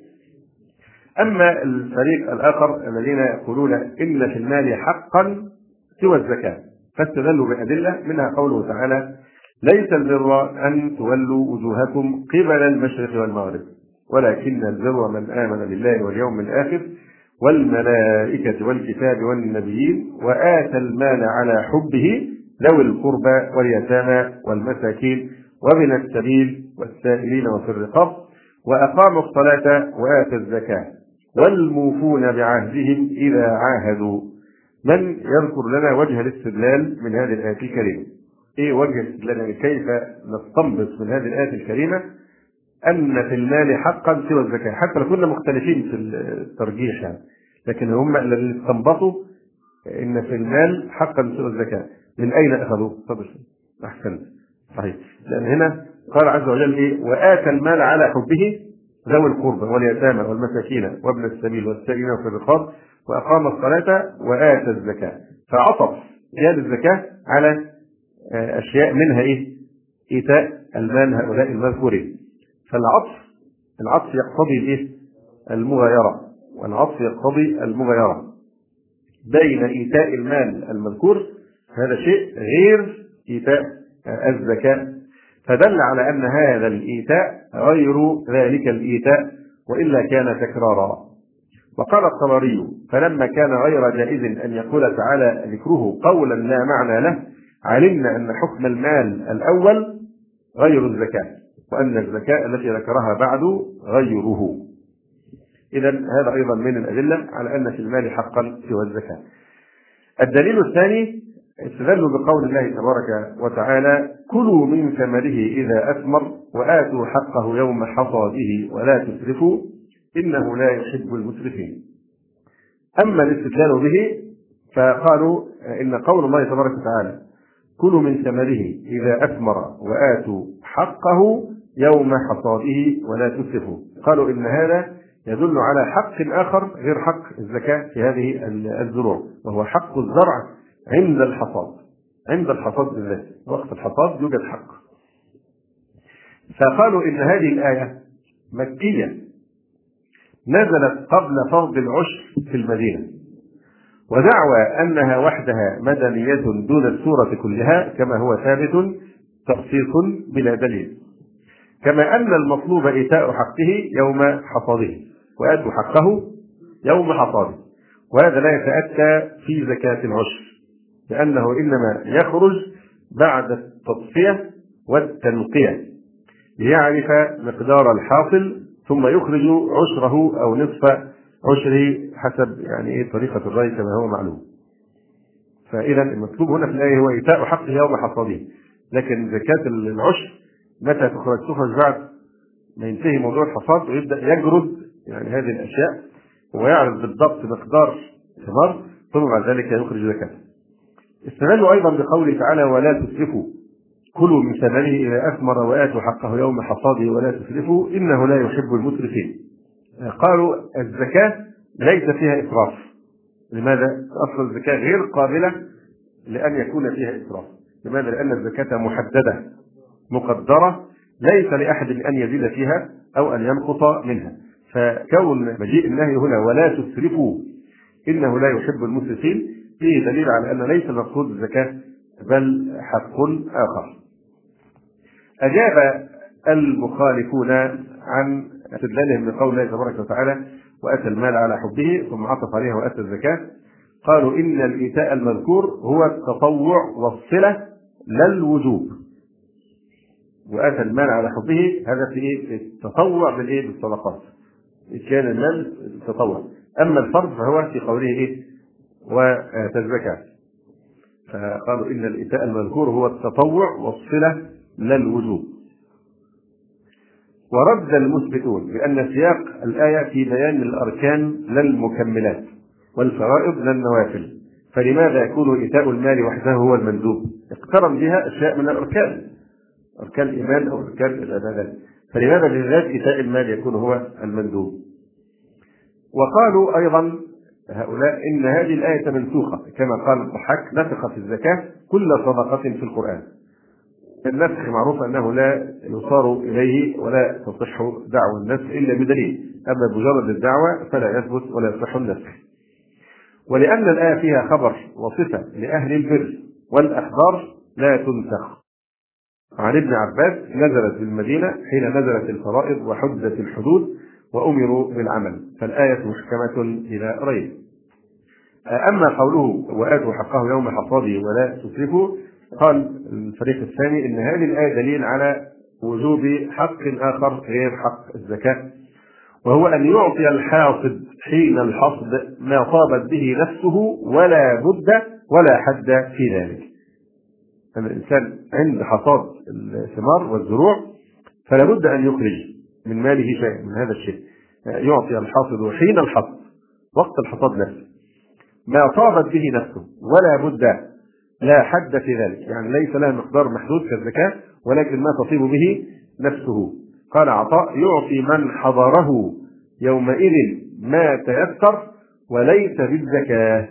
أما الفريق الآخر الذين يقولون إن في المال حقا سوى الزكاة فاستدلوا بأدلة منها قوله تعالى: ليس البر أن تولوا وجوهكم قبل المشرق والمغرب ولكن البر من آمن بالله واليوم الآخر والملائكة والكتاب والنبيين وآتى المال على حبه ذوي القربى واليتامى والمساكين وابن السبيل والسائلين وفي الرقاب وأقاموا الصلاة وآتى الزكاة والموفون بعهدهم إذا عاهدوا. من يذكر لنا وجه الاستدلال من هذه الآية الكريمة؟ إيه وجه الاستدلال؟ يعني كيف نستنبط من هذه الآية الكريمة أن في المال حقا سوى الزكاة؟ حتى لو كنا مختلفين في الترجيح يعني، لكن هم الذين استنبطوا إن في المال حقا سوى الزكاة. من أين أخذوا؟ تفضل. أحسنت، صحيح، لأن هنا قال عز وجل إيه؟ وآتى المال على حبه ذوي القربى واليتامى والمساكين وابن السبيل والسائلين وفي الرقاب وأقام الصلاة وآتى الزكاة. فعطف زيادة الزكاة على أشياء منها إيه؟ إيتاء المال هؤلاء المذكورين. فالعطف يقتضي الإيه؟ المغايرة، والعطف يقتضي المغايرة بين إيتاء المال المذكور، هذا شيء، غير إيتاء الزكاة، فدل على أن هذا الإيتاء غير ذلك الإيتاء وإلا كان تكرارا. وقال الطبري: فلما كان غير جائز أن يقول تعالى ذكره قولا لا معنى له علمنا أن حكم المال الأول غير الزكاة، وأن الزكاة التي ذكرها بعد غيره. إذن هذا أيضا من الأدلة على أن في المال حقا سوى الزكاة. الدليل الثاني استدلوا بقول الله تبارك وتعالى: كلوا من ثمره إذا أثمر وآتوا حقه يوم حصاده ولا تسرفوا إنه لا يحب المسرفين. أما الاستدلال به فقالوا إن قول الله تبارك وتعالى: كلوا من ثمره إذا أثمر وآتوا حقه يوم حصاده ولا تسرفوا، قالوا إن هذا يدل على حق آخر غير حق الزكاة في هذه الزروع، وهو حق الزرع عند الحصاد. عند الحصاد بالذات، وقت الحصاد يوجد حق. فقالوا إن هذه الآية مكية نزلت قبل فرض العشر في المدينة، ودعوى أنها وحدها مدنية دون السورة كلها كما هو ثابت تخصيص بلا دليل، كما أن المطلوب إيتاء حقه يوم حصاده وآتوا حقه يوم حصاده، وهذا لا يتأتى في زكاة العشر، لأنه إنما يخرج بعد التصفية والتنقية ليعرف مقدار الحاصل ثم يخرج عشره أو نصف عشره حسب طريقة الري كما هو معلوم. فإذا المطلوب هنا في الآية هو إيتاء حقه يوم حصاده، لكن زكاة العشر متى تخرج؟ تخرج بعد ما ينتهي موضوع الحصاد ويبدأ يجرد هذه الأشياء ويعرف بالضبط مقدار الثمار، ثم بعد ذلك يخرج زكاة. استدلوا أيضا بقوله تعالى ولا تسرفوا كلوا من ثمره إذا أثمر وآتوا حقه يوم حصاده ولا تسرفوا إنه لا يحب المسرفين. قالوا الزكاة ليس فيها إسراف. لماذا؟ أصل الزكاة غير قابلة لأن يكون فيها إسراف. لماذا؟ لأن الزكاة محددة مقدرة، ليس لأحد أن يزيد فيها أو أن ينقص منها. فكون مجيء النهي هنا ولا تسرفوا إنه لا يحب المسرفين فيه دليل على أن ليس المقصود الزكاة بل حق آخر. أجاب المخالفون عن استدلالهم بقول الله تبارك وتعالى وأتى المال على حبه ثم عطف عليها وأتى الزكاة، قالوا إن الإيتاء المذكور هو التطوع والصلة لا الوجوب. وآتى المال على حبه هذا في التطوع بالصدقات، كان المال التطوع، أما الفرض فهو في قوله وآتى الزكاة. فقالوا إن الإيتاء المذكور هو التطوع والصلة لا الوجوب. ورد المثبتون بأن سياق الآية في بيان الأركان لا المكملات والفرائض لا النوافل، فلماذا يكون إيتاء المال وحده هو المندوب؟ اقترن بها أشياء من الأركان، أركان الإيمان أو أركان العبادات، فلماذا بالذات إيتاء المال يكون هو المندوب؟ وقالوا أيضا هؤلاء إن هذه الآية منسوخة، كما قال الضحاك نسخ في الزكاة كل صدقة في القرآن. النسخ معروف أنه لا يصار إليه ولا تصح دعوى النسخ إلا بدليل، أما بمجرد الدعوة فلا يثبت ولا يصح النسخ. ولأن الآية فيها خبر وصفة لأهل البر والأخبار لا تنسخ. عن ابن عباس نزلت بالمدينة حين نزلت الفرائض وحدت الحدود وأمروا بالعمل، فالآية محكمة بلا ريب. أما قوله وآتوا حقه يوم حصاده ولا تسرفوا، قال الفريق الثاني إن هذه الآية دليل على وجوب حق آخر غير حق الزكاة، وهو أن يعطي الحاصد حين الحصد ما طابت به نفسه ولا بد ولا حد في ذلك. أن الإنسان عند حصاد الثمار والزروع فلا بد أن يخرج من ماله شيء من هذا الشيء، يعطي الحاصد حين الحصد وقت الحصاد نفسه ما طابت به نفسه ولا بد لا حد في ذلك، ليس لها مقدار محدود كالزكاة ولكن ما تطيب به نفسه. قال عطاء يعطي من حضره يومئذ ما تيسر وليس بالزكاة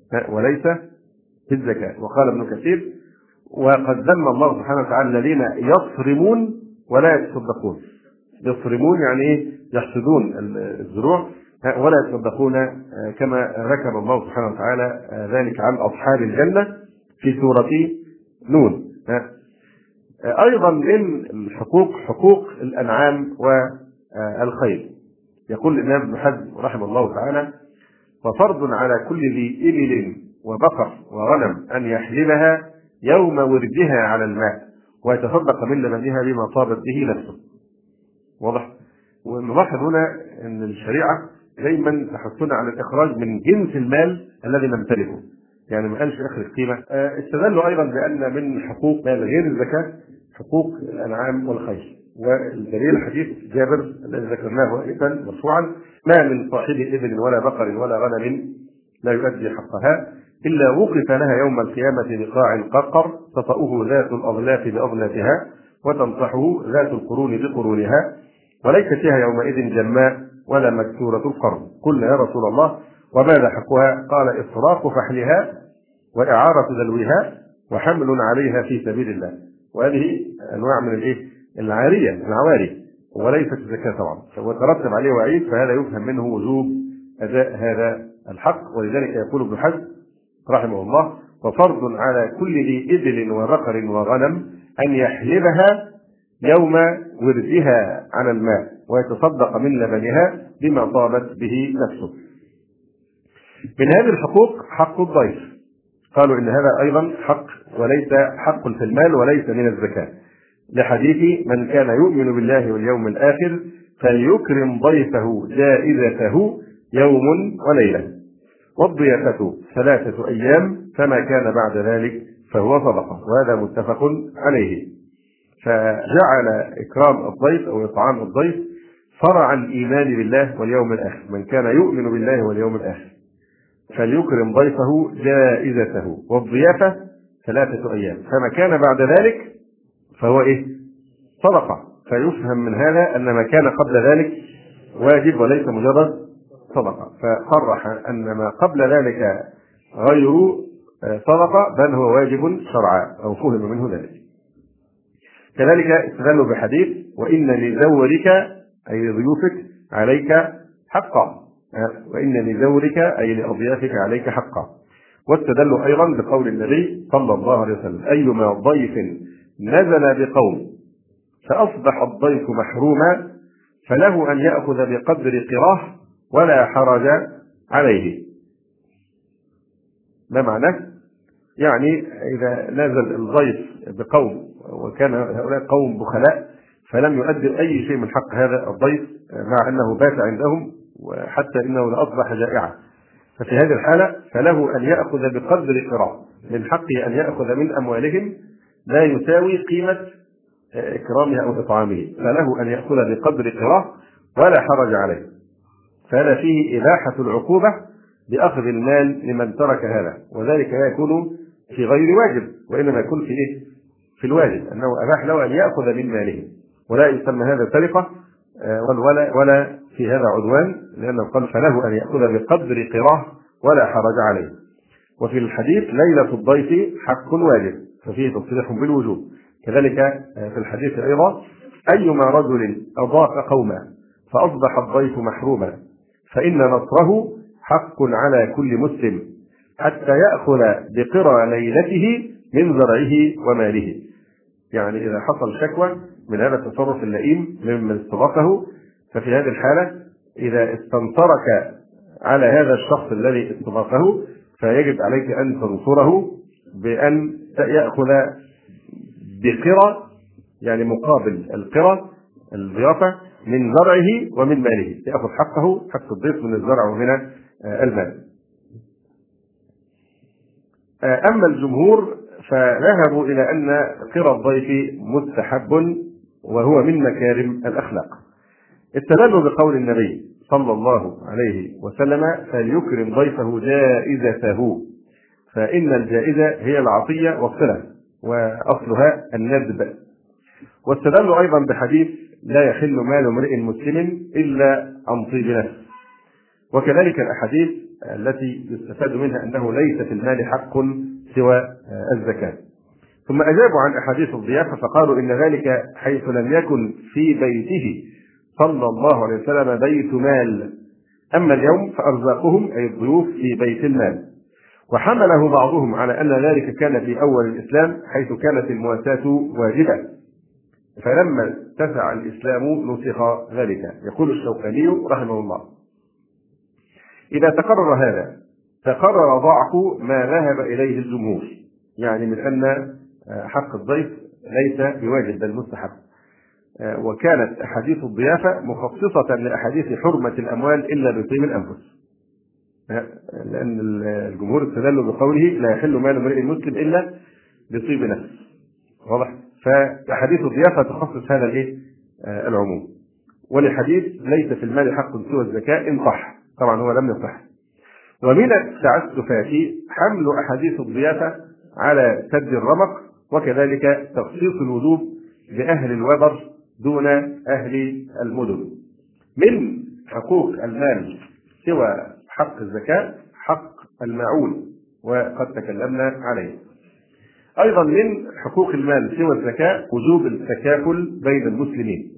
وقال ابن كثير وقد ذم الله سبحانه وتعالى الذين يصرمون ولا يتصدقون. يصرمون يحصدون الزروع ولا يتصدقون، كما ذكر الله سبحانه وتعالى ذلك عن أصحاب الجنة في سورة نون. أيضا من الحقوق حقوق الأنعام والخيل. يقول الإمام ابن حزم رحمه الله تعالى ففرض على كل ذي إبل وبقر وغنم أن يحلبها يوم وردها على الماء ويتصدق من لبنها بما طابت به نفسه. واضح؟ ونلاحظ هنا أن الشريعة دايما تحثنا على الإخراج من جنس المال الذي نمتلكه، ما قالش آخر القيمة. استدلوا أيضا بأن من حقوق مال غير الزكاة حقوق الأنعام والخيل، والدليل حديث جابر الذي ذكرناه آنفا مرفوعا ما من صاحب إبل ولا بقر ولا غنم لا يؤدي حقها إلا وقف لها يوم القيامة بقاع القرقر تطأه ذات الأظلاف بأظلافها وتنصحه ذات القرون بقرونها وليس فيها يومئذ جماء ولا مكسورة القرن. قلنا يا رسول الله وماذا حقها؟ قال إصراف فحلها وإعارة دلوها وحمل عليها في سبيل الله. وهذه أنواع من العواري وليست الزكاة طبعا، وترتب عليه وعيد، فهذا يفهم منه وجوب أداء هذا الحق. ولذلك يقول ابن حزم رحمه الله: وفرض على كل ذي إبل وبقر وغنم أن يحلبها يوم وردها على الماء ويتصدق من لبنها بما طابت به نفسه. من هذه الحقوق حق الضيف، قالوا إن هذا أيضا حق وليس حق في المال وليس من الزكاة، لحديث: من كان يؤمن بالله واليوم الآخر فليكرم ضيفه جائزته يوم وليلة، والضيافة 3 أيام، فما كان بعد ذلك فهو صدقة. وهذا متفق عليه. فجعل إكرام الضيف أو إطعام الضيف فرع الإيمان بالله واليوم الآخر. من كان يؤمن بالله واليوم الآخر فليكرم ضيفه جائزته، والضيافة 3 أيام، فما كان بعد ذلك فهو صدقة. فيفهم من هذا أن ما كان قبل ذلك واجب وليس مجرد صدقة، فصرح أن ما قبل ذلك غير صدقة بل هو واجب شرعا، أو فهم منه ذلك. كذلك استدلوا بحديث: وإن لزورك أي لضيوفك عليك حقا، وإن لزورك أي لأضيافك عليك حقا. واستدلوا أيضا بقول النبي صلى الله عليه وسلم: أيما ضيف نزل بقوم فأصبح الضيف محروما فله أن يأخذ بقدر قراه ولا حرج عليه. ما معناه؟ يعني إذا نزل الضيف بقوم وكان هؤلاء قوم بخلاء فلم يؤدي أي شيء من حق هذا الضيف مع أنه بات عندهم، وحتى إنه لأصبح جائعا، ففي هذه الحالة فله أن يأخذ بقدر قراه، من حقه أن يأخذ من أموالهم لا يساوي قيمة إكرامه أو إطعامه، فله أن يأخذ بقدر قراه ولا حرج عليه. فهذا فيه إباحة العقوبة بأخذ المال لمن ترك هذا، وذلك لا يكون في غير واجب، وإنما يكون في الواجب، أنه أباح له أن يأخذ من ماله، ولا يسمى هذا سرقة ولا في هذا عدوان، لأنه قال: فله أن يأخذ بقدر قراه ولا حرج عليه. وفي الحديث: ليلة الضيف حق واجب، ففيه تصريح بالوجوب. كذلك في الحديث أيضا: أيما رجل أضاف قوما فأصبح الضيف محروما فإن نصره حق على كل مسلم حتى يأخذ بقرى ليلته من زرعه وماله. يعني إذا حصل شكوى من هذا التصرف اللئيم ممن استضافه، ففي هذه الحالة إذا استنصرك على هذا الشخص الذي استضافه فيجب عليك أن تنصره بأن يأخذ بقرى، يعني مقابل القرى الضيافة، من زرعه ومن ماله، يأخذ حقه، حق الضيف، من الزرع ومن المال. أما الجمهور فذهبوا إلى أن قرى الضيف مستحب وهو من مكارم الأخلاق. استدلوا بقول النبي صلى الله عليه وسلم: فليكرم ضيفه جائزته، فإن الجائزة هي العطية والصلة، وأصلها الندب. واستدلوا أيضا بحديث: لا يحل مال امرئ مسلم إلا عن طيب نفس. وكذلك الأحاديث التي يستفاد منها أنه ليس في المال حق سوى الزكاة. ثم أجابوا عن أحاديث الضيافة فقالوا: إن ذلك حيث لم يكن في بيته صلى الله عليه وسلم بيت مال، أما اليوم فأرزاقهم أي الضيوف في بيت المال. وحمله بعضهم على أن ذلك كان في أول الإسلام حيث كانت المواساة واجبة، فلما اتسع الإسلام نسخ ذلك. يقول الشوكاني رحمه الله: إذا تقرر هذا تقرر ضعف ما ذهب إليه الجمهور، يعني من أن حق الضيف ليس بواجب بل مستحب. وكانت أحاديث الضيافة مخصصة لأحاديث حرمة الأموال إلا بطيب الأنفس، لأن الجمهور استدلوا بقوله: لا يحل مال امرئ مسلم إلا بطيب نفس. واضح؟ فأحاديث الضيافة تخصص هذا العموم. ولحديث: ليس في المال حق سوى الزكاة إن صح، طبعا هو لم يصح. ومن التعسفات حمل أحاديث الضيافة على سد الرمق، وكذلك تخصيص الوجوب بأهل الوبر دون أهل المدن. من حقوق المال سوى حق الزكاة حق المعون، وقد تكلمنا عليه. أيضا من حقوق المال سوى الزكاة وجوب التكافل بين المسلمين،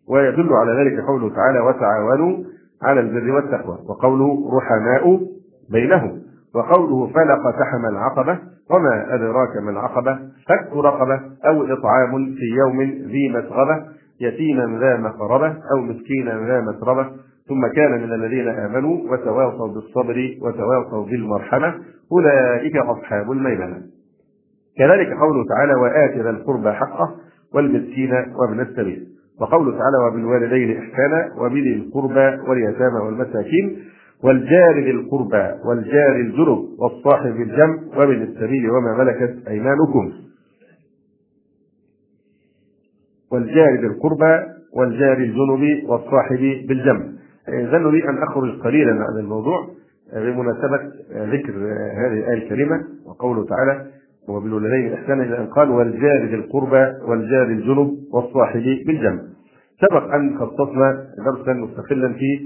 ويدل على ذلك قوله تعالى وتعاونوا على البر والتقوى، وقوله رحماء بينهم، وقوله فلا اقتحم العقبة وما أدراك ما العقبة فك رقبة أو إطعام في يوم ذي مسغبة يتيما ذا مقربة أو مسكينا ذا مسربة ثم كان من الذين آمنوا وتواصوا بالصبر وتواصوا بالمرحمة أولئك أصحاب الميمنة. كذلك قوله تعالى وآت ذا القربى حقه والمسكين وابن السبيل، وقوله تعالى وبالوالدين إحسانا وبذي القربى واليتامى والمساكين والجار ذي القربى والجار الجنب والصاحب بالجنب وابن السبيل وما ملكت أيمانكم. والجار ذي القربى والجار الجنب والصاحب بالجنب. ظن لي أن أخرج قليلا عن الموضوع بمناسبة ذكر هذه الآية الكريمة وقوله تعالى وبالوالدين إحسانا إلى أن قال والجار ذي القربى والجار الجنب والصاحب بالجنب. سبق أن خصصنا درسا مستقلا في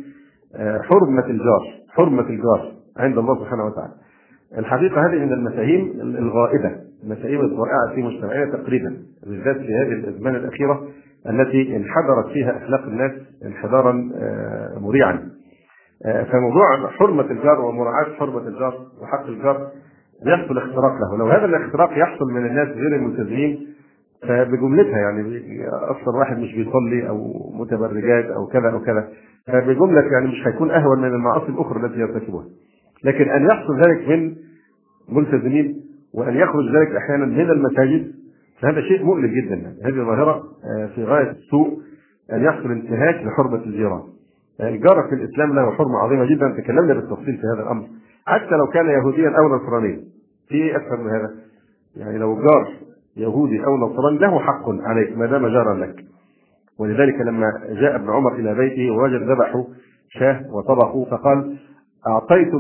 حرمة الجار عند الله سبحانه وتعالى. الحقيقة هذه من المفاهيم الغائبة، المفاهيم الضائعة في مجتمعنا تقريبا، بالذات في هذه الأزمان الأخيرة التي انحدرت فيها أخلاق الناس انحدارا مريعا. فموضوع حرمة الجار ومراعاة حرمة الجار وحق الجار يحصل اختراق له. لو هذا الاختراق يحصل من الناس غير الملتزمين فبجملتها، يعني اصلا واحد مش بيصلي او متبرجات او كذا او كذا، فبجمله يعني مش هيكون اهون من المعاصي الاخرى التي يرتكبها. لكن ان يحصل ذلك من ملتزمين وان يخرج ذلك احيانا من المساجد فهذا شيء مؤلم جدا. يعني هذه ظاهره في غايه السوء ان يحصل انتهاك لحرمه الجيران. الجار في الاسلام له حرمه عظيمه جدا، تكلمنا بالتفصيل في هذا الامر، حتى لو كان يهوديا او نصرانيا. في اكثر من هذا، يعني لو جار يهودي او نصراني له حق عليك ما دام جارا لك. ولذلك لما جاء ابن عمر الى بيته ووجد ذبحوا شاه وطبخوا فقال اعطيتم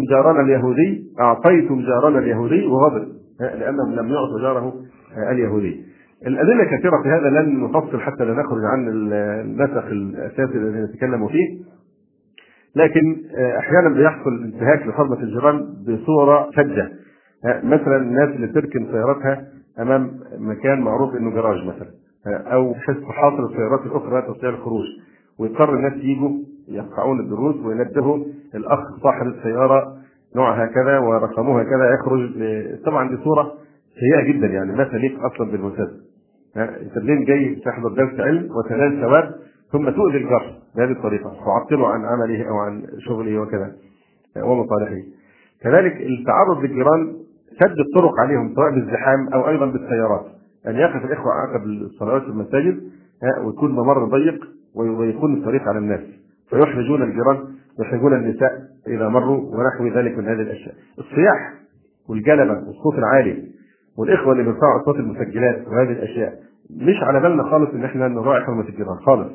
جارنا اليهودي وغضب لانهم لم يعطوا جاره اليهودي. الادله كثيره في هذا، لن نفصل حتى لا نخرج عن النسق الاساسي الذي نتكلم فيه، لكن احيانا بيحصل انتهاك لحرمه الجيران بصوره فجه. مثلا الناس اللي تركن سيارتها امام مكان معروف انه جراج مثلا، او حس حاصل السيارات الاخرى لا تستطيع الخروج، ويضطر الناس يجوا يقطعون الدروس وينبهوا الاخ صاحب السياره نوعها كذا ورقمها كذا يخرج. طبعا دي صوره سيئه جدا، يعني ما تليق اصلا بالملتزم. انت منين جاي تحضر درس علم وتنال ثواب ثم تؤذي الجار بهذه الطريقه تعطله عن عمله او عن شغله وكذا ومصالحه. كذلك التعرض للجيران، سد الطرق عليهم سواء بالزحام او ايضا بالسيارات، ان يقف الاخوه عقب الصلوات في المساجد ويكون ممر ضيق ويكون الطريق على الناس فيحرجون الجيران ويحرجون النساء اذا مروا ونحو ذلك من هذه الاشياء. الصياح والجلبه والصوت العالي والاخوه اللي بيرفعوا اصوات المسجلات وهذه الاشياء مش على بالنا خالص ان احنا نراعي حرمه الجيران خالص.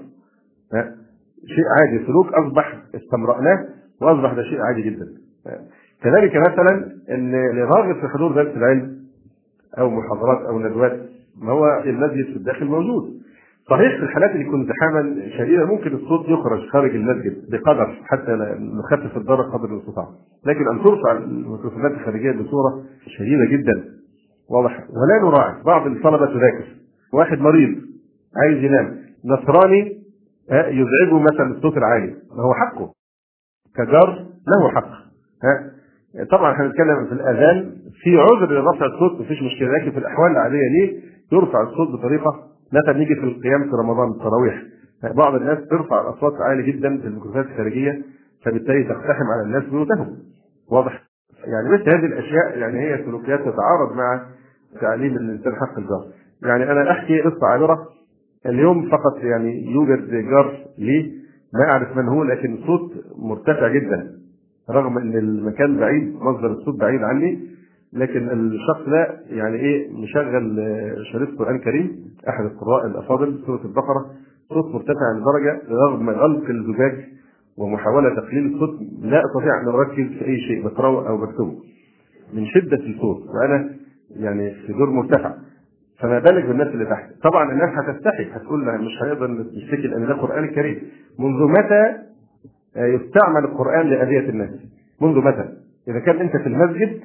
شيء عادي، سلوك اصبح استمرأناه واصبح ده شيء عادي جدا. كذلك مثلا ان لراغب في حضور درس العلم او محاضرات او ندوات ما هو المسجد في الداخل موجود. صحيح في الحالات اللي يكون زحاما شديدا ممكن الصوت يخرج خارج المسجد بقدر حتى نخفف الضرر قدر المستطاع، لكن ان ترفع الميكروفونات الخارجيه بصوره شديده جدا واضح ولا نراعي. بعض الطلبه تذاكر، واحد مريض عايز ينام، نصراني يزعجه مثلا الصوت العالي، ما هو حقه كجار له حق. طبعا احنا بنتكلم في الاذان في عذر لرفع الصوت مفيش مشكله، لكن في الاحوال العاديه ليه يرفع الصوت بطريقه مثلا نيجي في القيام في رمضان التراويح بعض الناس ترفع الاصوات عالي جدا في الميكروفونات الخارجيه فبالتالي تقتحم على الناس بيوتهم. واضح؟ يعني مثل هذه الاشياء يعني هي سلوكيات تتعارض مع تعليم الانسان حق الجار. يعني انا احكي قصه عابره اليوم فقط، يعني يوجد جار لي ما اعرف من هو لكن صوت مرتفع جدا رغم ان المكان بعيد، مصدر الصوت بعيد عني، لكن الشخص ده يعني ايه مشغل شريط قرآن كريم احد القراء الافاضل سورة البقرة، صوت مرتفع لدرجة رغم غلق الزجاج ومحاولة تقليل الصوت لا استطيع ان اركز في اي شيء بقراه او بكتبه من شدة الصوت، وانا يعني في دور مرتفع، فما بالك بالناس اللي تحت. طبعا الناس هتستحي هتقول مش هنقدر نشتكي لان ده قرآن كريم. منذ متى يستعمل القرآن لأذية الناس؟ منذ متى؟ إذا كان أنت في المسجد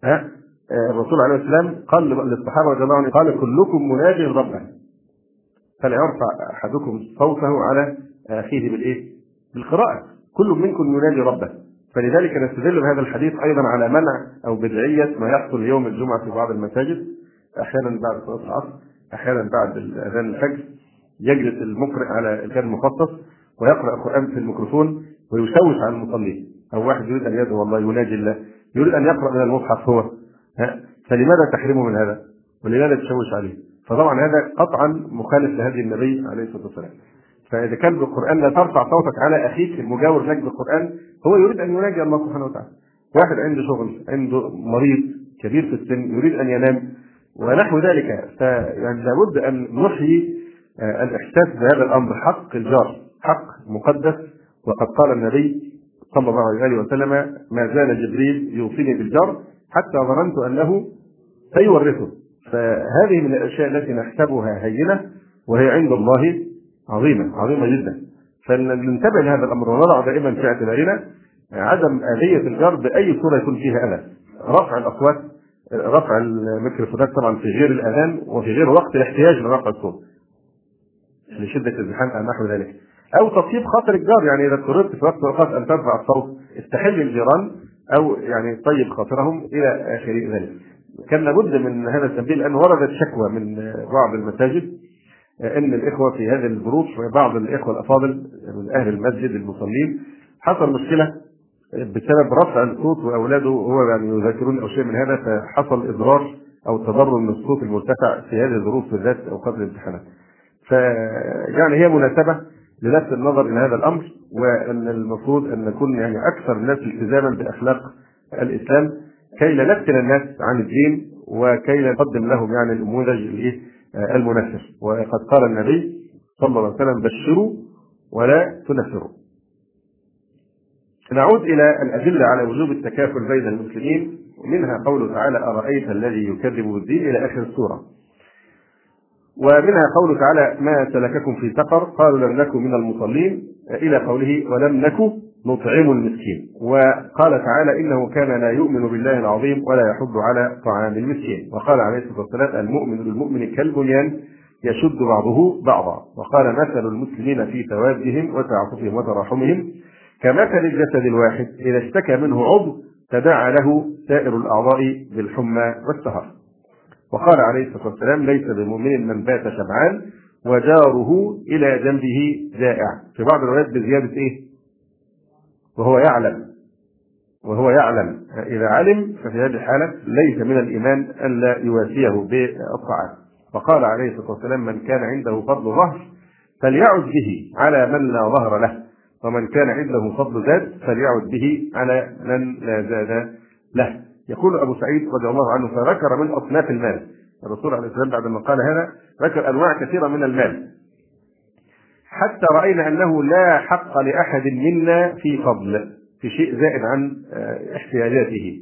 الرسول عليه السلام قال للصحابة رضي الله عنهم قال كلكم مناجٍ ربه، فلا يرفع أحدكم صوته على أخيه بالقراءة، كل منكم ينادي ربه. فلذلك نستدل بهذا الحديث أيضا على منع أو بدعية ما يحصل يوم الجمعة في بعض المساجد، أحيانا بعد صلاة العصر، أحيانا بعد أذان الفجر، يجلس المقرئ على الكتاب المخصص ويقرأ القرآن في الميكروفون ويشوش على المصلين، أو واحد يريد أن يدعو الله يناجي الله، يريد أن يقرأ من المصحف هو، فلماذا تحرمه من هذا؟ ولماذا تشوش عليه؟ فطبعا هذا قطعا مخالف لهدي النبي عليه الصلاة والسلام. فإذا كان بالقرآن لا ترفع صوتك على أخيك المجاور لك بالقرآن، هو يريد أن يناجي الله سبحانه وتعالى. واحد عنده شغل، عنده مريض كبير في السن يريد أن ينام ونحو ذلك، فيعني لابد أن نحيي الإحساس بهذا الأمر. حق الجار حق مقدس، وقد قال النبي صلى الله عليه وسلم: ما زال جبريل يوصيني بالجار حتى ظننت أنه سيورثه. فهذه من الأشياء التي نحسبها هينة وهي عند الله عظيمة جدا. فلننتبه لهذا الأمر ونضع دائما في اعتبارنا عدم آذية الجار بأي صورة يكون فيها أذى. رفع الأصوات، رفع الميكروفونات طبعا في غير الأذان وفي غير وقت الاحتياج لرفع الصوت لشدة الزحام أو نحو ذلك، أو تطيب خاطر الجار. يعني إذا اضطررت في وقت الأوقات أن ترفع الصوت استحل الجيران أو يعني طيب خاطرهم إلى آخر ذلك. كان لابد من هذا التنبيه، لأن وردت شكوى من بعض المساجد ان الاخوه في هذه الظروف، وبعض الاخوه الافاضل من اهل المسجد المصلين حصل مشكله بسبب رفع الصوت، واولاده هو يعني يذاكرون او شيء من هذا، فحصل اضرار او تضرر من الصوت المرتفع في هذه الظروف بالذات اوقات الامتحانات. فيعني هي مناسبه للفت النظر الى هذا الامر، وان المفروض ان نكون يعني اكثر الناس التزاما باخلاق الاسلام كي لا نفتن الناس عن الدين، وكي لا نقدم لهم يعني النموذج المنفر. وقد قال النبي صلى الله عليه وسلم: بشروا ولا تنفروا. نعود إلى الأدلة على وجوب التكافل بين المسلمين، ومنها قوله تعالى: أرأيت الذي يكذب بالدين إلى آخر السورة. ومنها قوله تعالى: ما سلككم في سقر؟ قالوا لم نكن من المصلين، إلى قوله: ولم نكن نطعم المسكين. وقال تعالى: إنه كان لا يؤمن بالله العظيم ولا يحض على طعام المسكين. وقال عليه الصلاة والسلام: المؤمن للمؤمن كالبنيان يشد بعضه بعضا. وقال: مثل المسلمين في توادهم وتعاطفهم وتراحمهم كمثل الجسد الواحد إذا اشتكى منه عضو تداعى له سائر الأعضاء بالحمى والسهر. وقال عليه الصلاة والسلام: ليس بمؤمن من بات شبعان وجاره إلى جنبه جائع. في بعض الروايات بزيادة وهو يعلم إذا علم، ففي هذه الحالة ليس من الإيمان ألا يواسيه بالطعام. وقال عليه الصلاة والسلام: من كان عنده فضل ظهر فليعد به على من لا ظهر له، ومن كان عنده فضل زاد فليعد به على من لا زاد له. يقول أبو سعيد رضي الله عنه: فذكر من أصناف المال. الرسول عليه الصلاة والسلام بعد ما قال هذا ذكر أنواع كثيرة من المال، حتى رأينا أنه لا حق لأحد منا في فضل، في شيء زائد عن احتياجاته.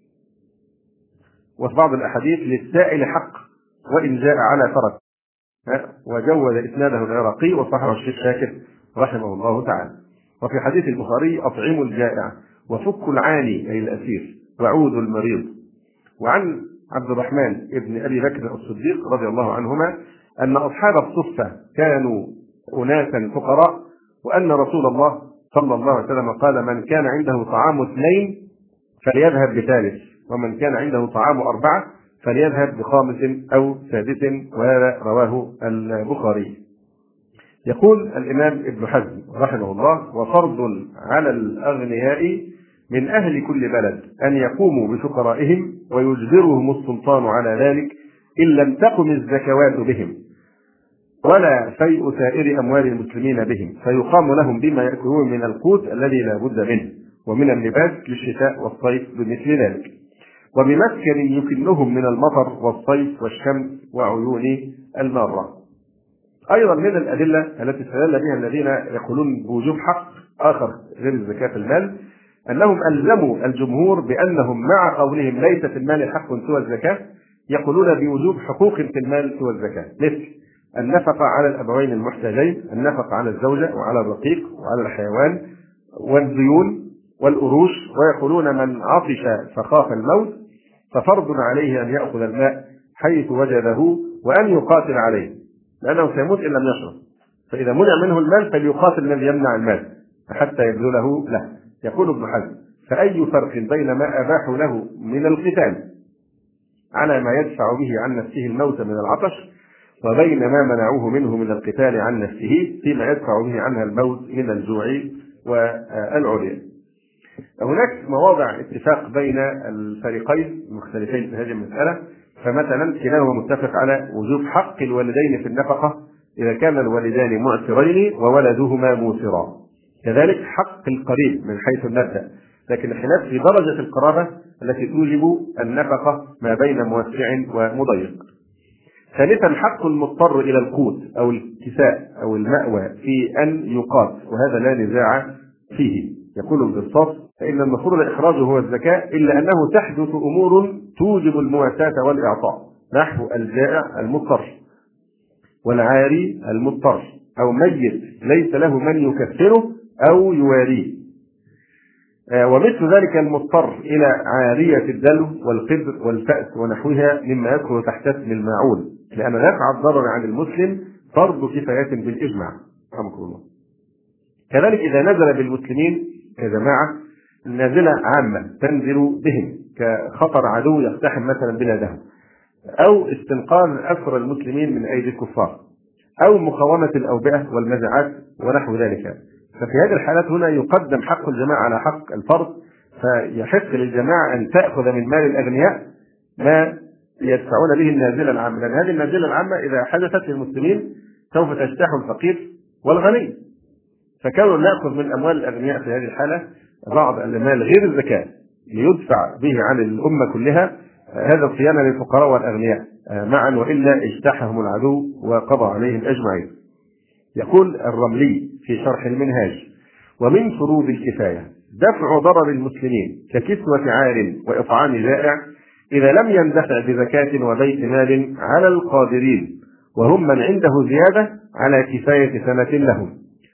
وفي بعض الأحاديث: للسائل حق وإن جاء على فرس. وجود إسناده العراقي وصححه الشيخ شاكر رحمه الله تعالى. وفي حديث البخاري: أطعموا الجائع وفكوا العاني أي الأسير وعودوا المريض. وعن عبد الرحمن ابن أبي بكر الصديق رضي الله عنهما أن أصحاب الصفة كانوا أناسا فقراء، وأن رسول الله صلى الله عليه وسلم قال: من كان عنده طعام 2 فليذهب ب3، ومن كان عنده طعام 4 فليذهب ب5 أو 6. وهذا رواه البخاري. يقول الإمام ابن حزم رحمه الله: وفرض على الأغنياء من أهل كل بلد أن يقوموا بفقرائهم ويجبرهم السلطان على ذلك إن لم تقم الزكوات بهم ولا فيء سائر أموال المسلمين بهم، فيقام لهم بما يأكلون من القوت الذي لا بد منه، ومن اللباس للشتاء والصيف بمثل ذلك، وبمسكن يكنهم من المطر والصيف والشمس وعيون المارة. أيضا من الأدلة التي استدل بها الذين يقولون بوجوب حق آخر غير الزكاة في المال أنهم ألزموا الجمهور بأنهم مع قولهم ليس في المال حق سوى الزكاة يقولون بوجوب حقوق في المال سوى الزكاة، مثل النفقة على الأبوين المحتاجين، النفقة على الزوجة وعلى الرقيق وعلى الحيوان والديون والأروش. ويقولون من عطش فخاف الموت ففرض عليه أن يأخذ الماء حيث وجده وأن يقاتل عليه. لأنه سيموت إن لم يشرب، فإذا منع منه المال فليقاتل الذي يمنع المال حتى يبذله له. يقول ابن حزم: فأي فرق بين ما أباحوا له من القتال على ما يدفع به عن نفسه الموت من العطش، وبين ما منعوه منه من القتال عن نفسه فيما يدفع به عنها الموت من الجوع والعري. هناك مواضع اتفاق بين الفريقين المختلفين في هذه المسألة، فمثلا كلاهما متفق على وجوب حق الوالدين في النفقة إذا كان الوالدان معسرين وولدهما موسرا، كذلك حق القريب من حيث المبدأ، لكن الخلاف في درجة القرابة التي توجب النفقة ما بين موسع ومضيق. ثالثا حق المضطر إلى القوت أو الكساء أو المأوى في أن يقات، وهذا لا نزاع فيه. يقول البساط: فإن المفروض إخراجه هو الزكاة، إلا أنه تحدث أمور توجب المواساة والإعطاء، نحو الجائع المضطر والعاري المضطر، أو ميت ليس له من يكفره أو يواريه، ومثل ذلك المضطر إلى عارية الدلو والقدر والفأس ونحوها مما يدخل تحت اسم الماعون، لأن دفع الضرر عن المسلم فرض كفاية بالإجماع. رحمكم الله. كذلك إذا نزل بالمسلمين كجماعة نازلة عامة تنزل بهم كخطر عدو يقتحم مثلا بلادهم، أو استنقاذ أسر المسلمين من أيدي الكفار، أو مقاومة الأوبئة والمجاعات ونحو ذلك، ففي هذه الحالات هنا يقدم حق الجماعة على حق الفرد، فيحق للجماعة أن تأخذ من مال الأغنياء ما يدفعون به النازلة العامة، لأن هذه النازلة العامة إذا حدثت للمسلمين سوف تجتاح الفقير والغني، فكانوا نأخذ من أموال الأغنياء في هذه الحالة بعض المال غير الزكاة ليدفع به عن الأمة كلها، هذا صيانة للفقراء والأغنياء معا، وإلا اجتاحهم العدو وقضى عليهم أجمعين. يقول الرملي في شرح المنهاج: ومن فروض الكفاية دفع ضرر المسلمين ككسوة عار وإطعام جائع إذا لم يندفع بزكاة وبيت مال على القادرين، وهم من عنده زيادة على كفاية سنة لهم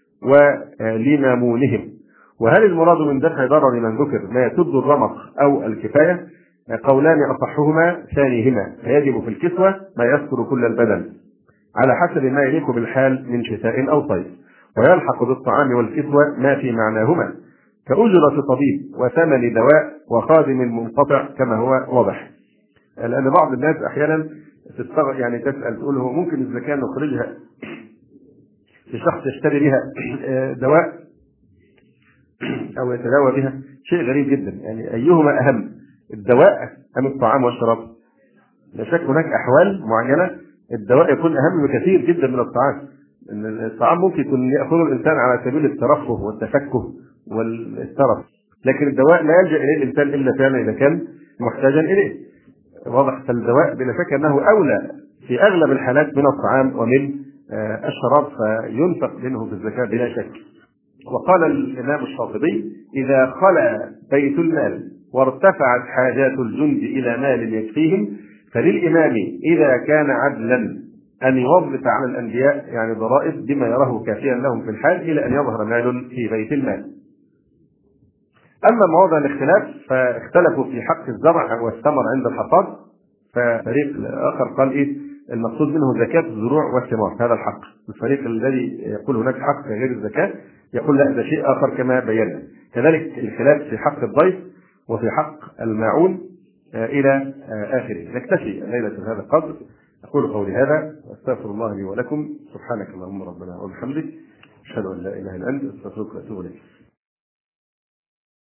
ولمامونهم. وهل المراد من دفع ضرر من ذكر ما يسد الرمق أو الكفاية؟ قولان أصحهما ثانيهما، فيجب في الكسوة ما يستر كل البدن على حسب ما يليق بالحال من شتاء أو صيف، ويلحق بالطعام والكسوة ما في معناهما كأجرة طبيب وثمن دواء وخادم منقطع كما هو واضح. لأن بعض الناس أحيانا يعني تسأل تقول هو ممكن الزكاة نخرجها في شخص يشتري بها دواء أو يتداوى بها؟ شيء غريب جدا، يعني أيهما أهم، الدواء أم الطعام والشراب؟ لا شك هناك أحوال معينة الدواء يكون أهم بكثير جدا من الطعام. الطعام ممكن يكون يأخذه الإنسان على سبيل الترفه والتفكه والترف، لكن الدواء لا يلجأ إليه الإنسان إلا فعلا إذا كان محتاجا إليه، واضح. فالدواء بلا شك أنه أولى في أغلب الحالات من الطعام ومن الشراب، فينفق منه في الزكاة بلا شك. وقال الإمام الشاطبي: إذا خلا بيت المال وارتفعت حاجات الجند إلى مال يكفيهم فللإمام إذا كان عدلا أن يوظف على الأنبياء يعني ضرائب بما يراه كافيا لهم في الحال إلى أن يظهر مال في بيت المال. أما مواضع الاختلاف فاختلفوا في حق الزرع والثمر عند الحصاد، ففريق آخر قال إيه المقصود منه زكاة الزروع والثمار، هذا الحق. الفريق الذي يقول هناك حق غير الزكاة يقول لا ده شيء آخر كما بينا. كذلك الخلاف في حق الضيف وفي حق الماعون إلى آخره. نكتفي الليلة بهذا القدر. أقول قولي هذا واستغفر الله لي ولكم. سبحانك اللهم ربنا وبحمدك، أشهد أن لا إله إلا أنت، أستغفرك وأتوب إليك.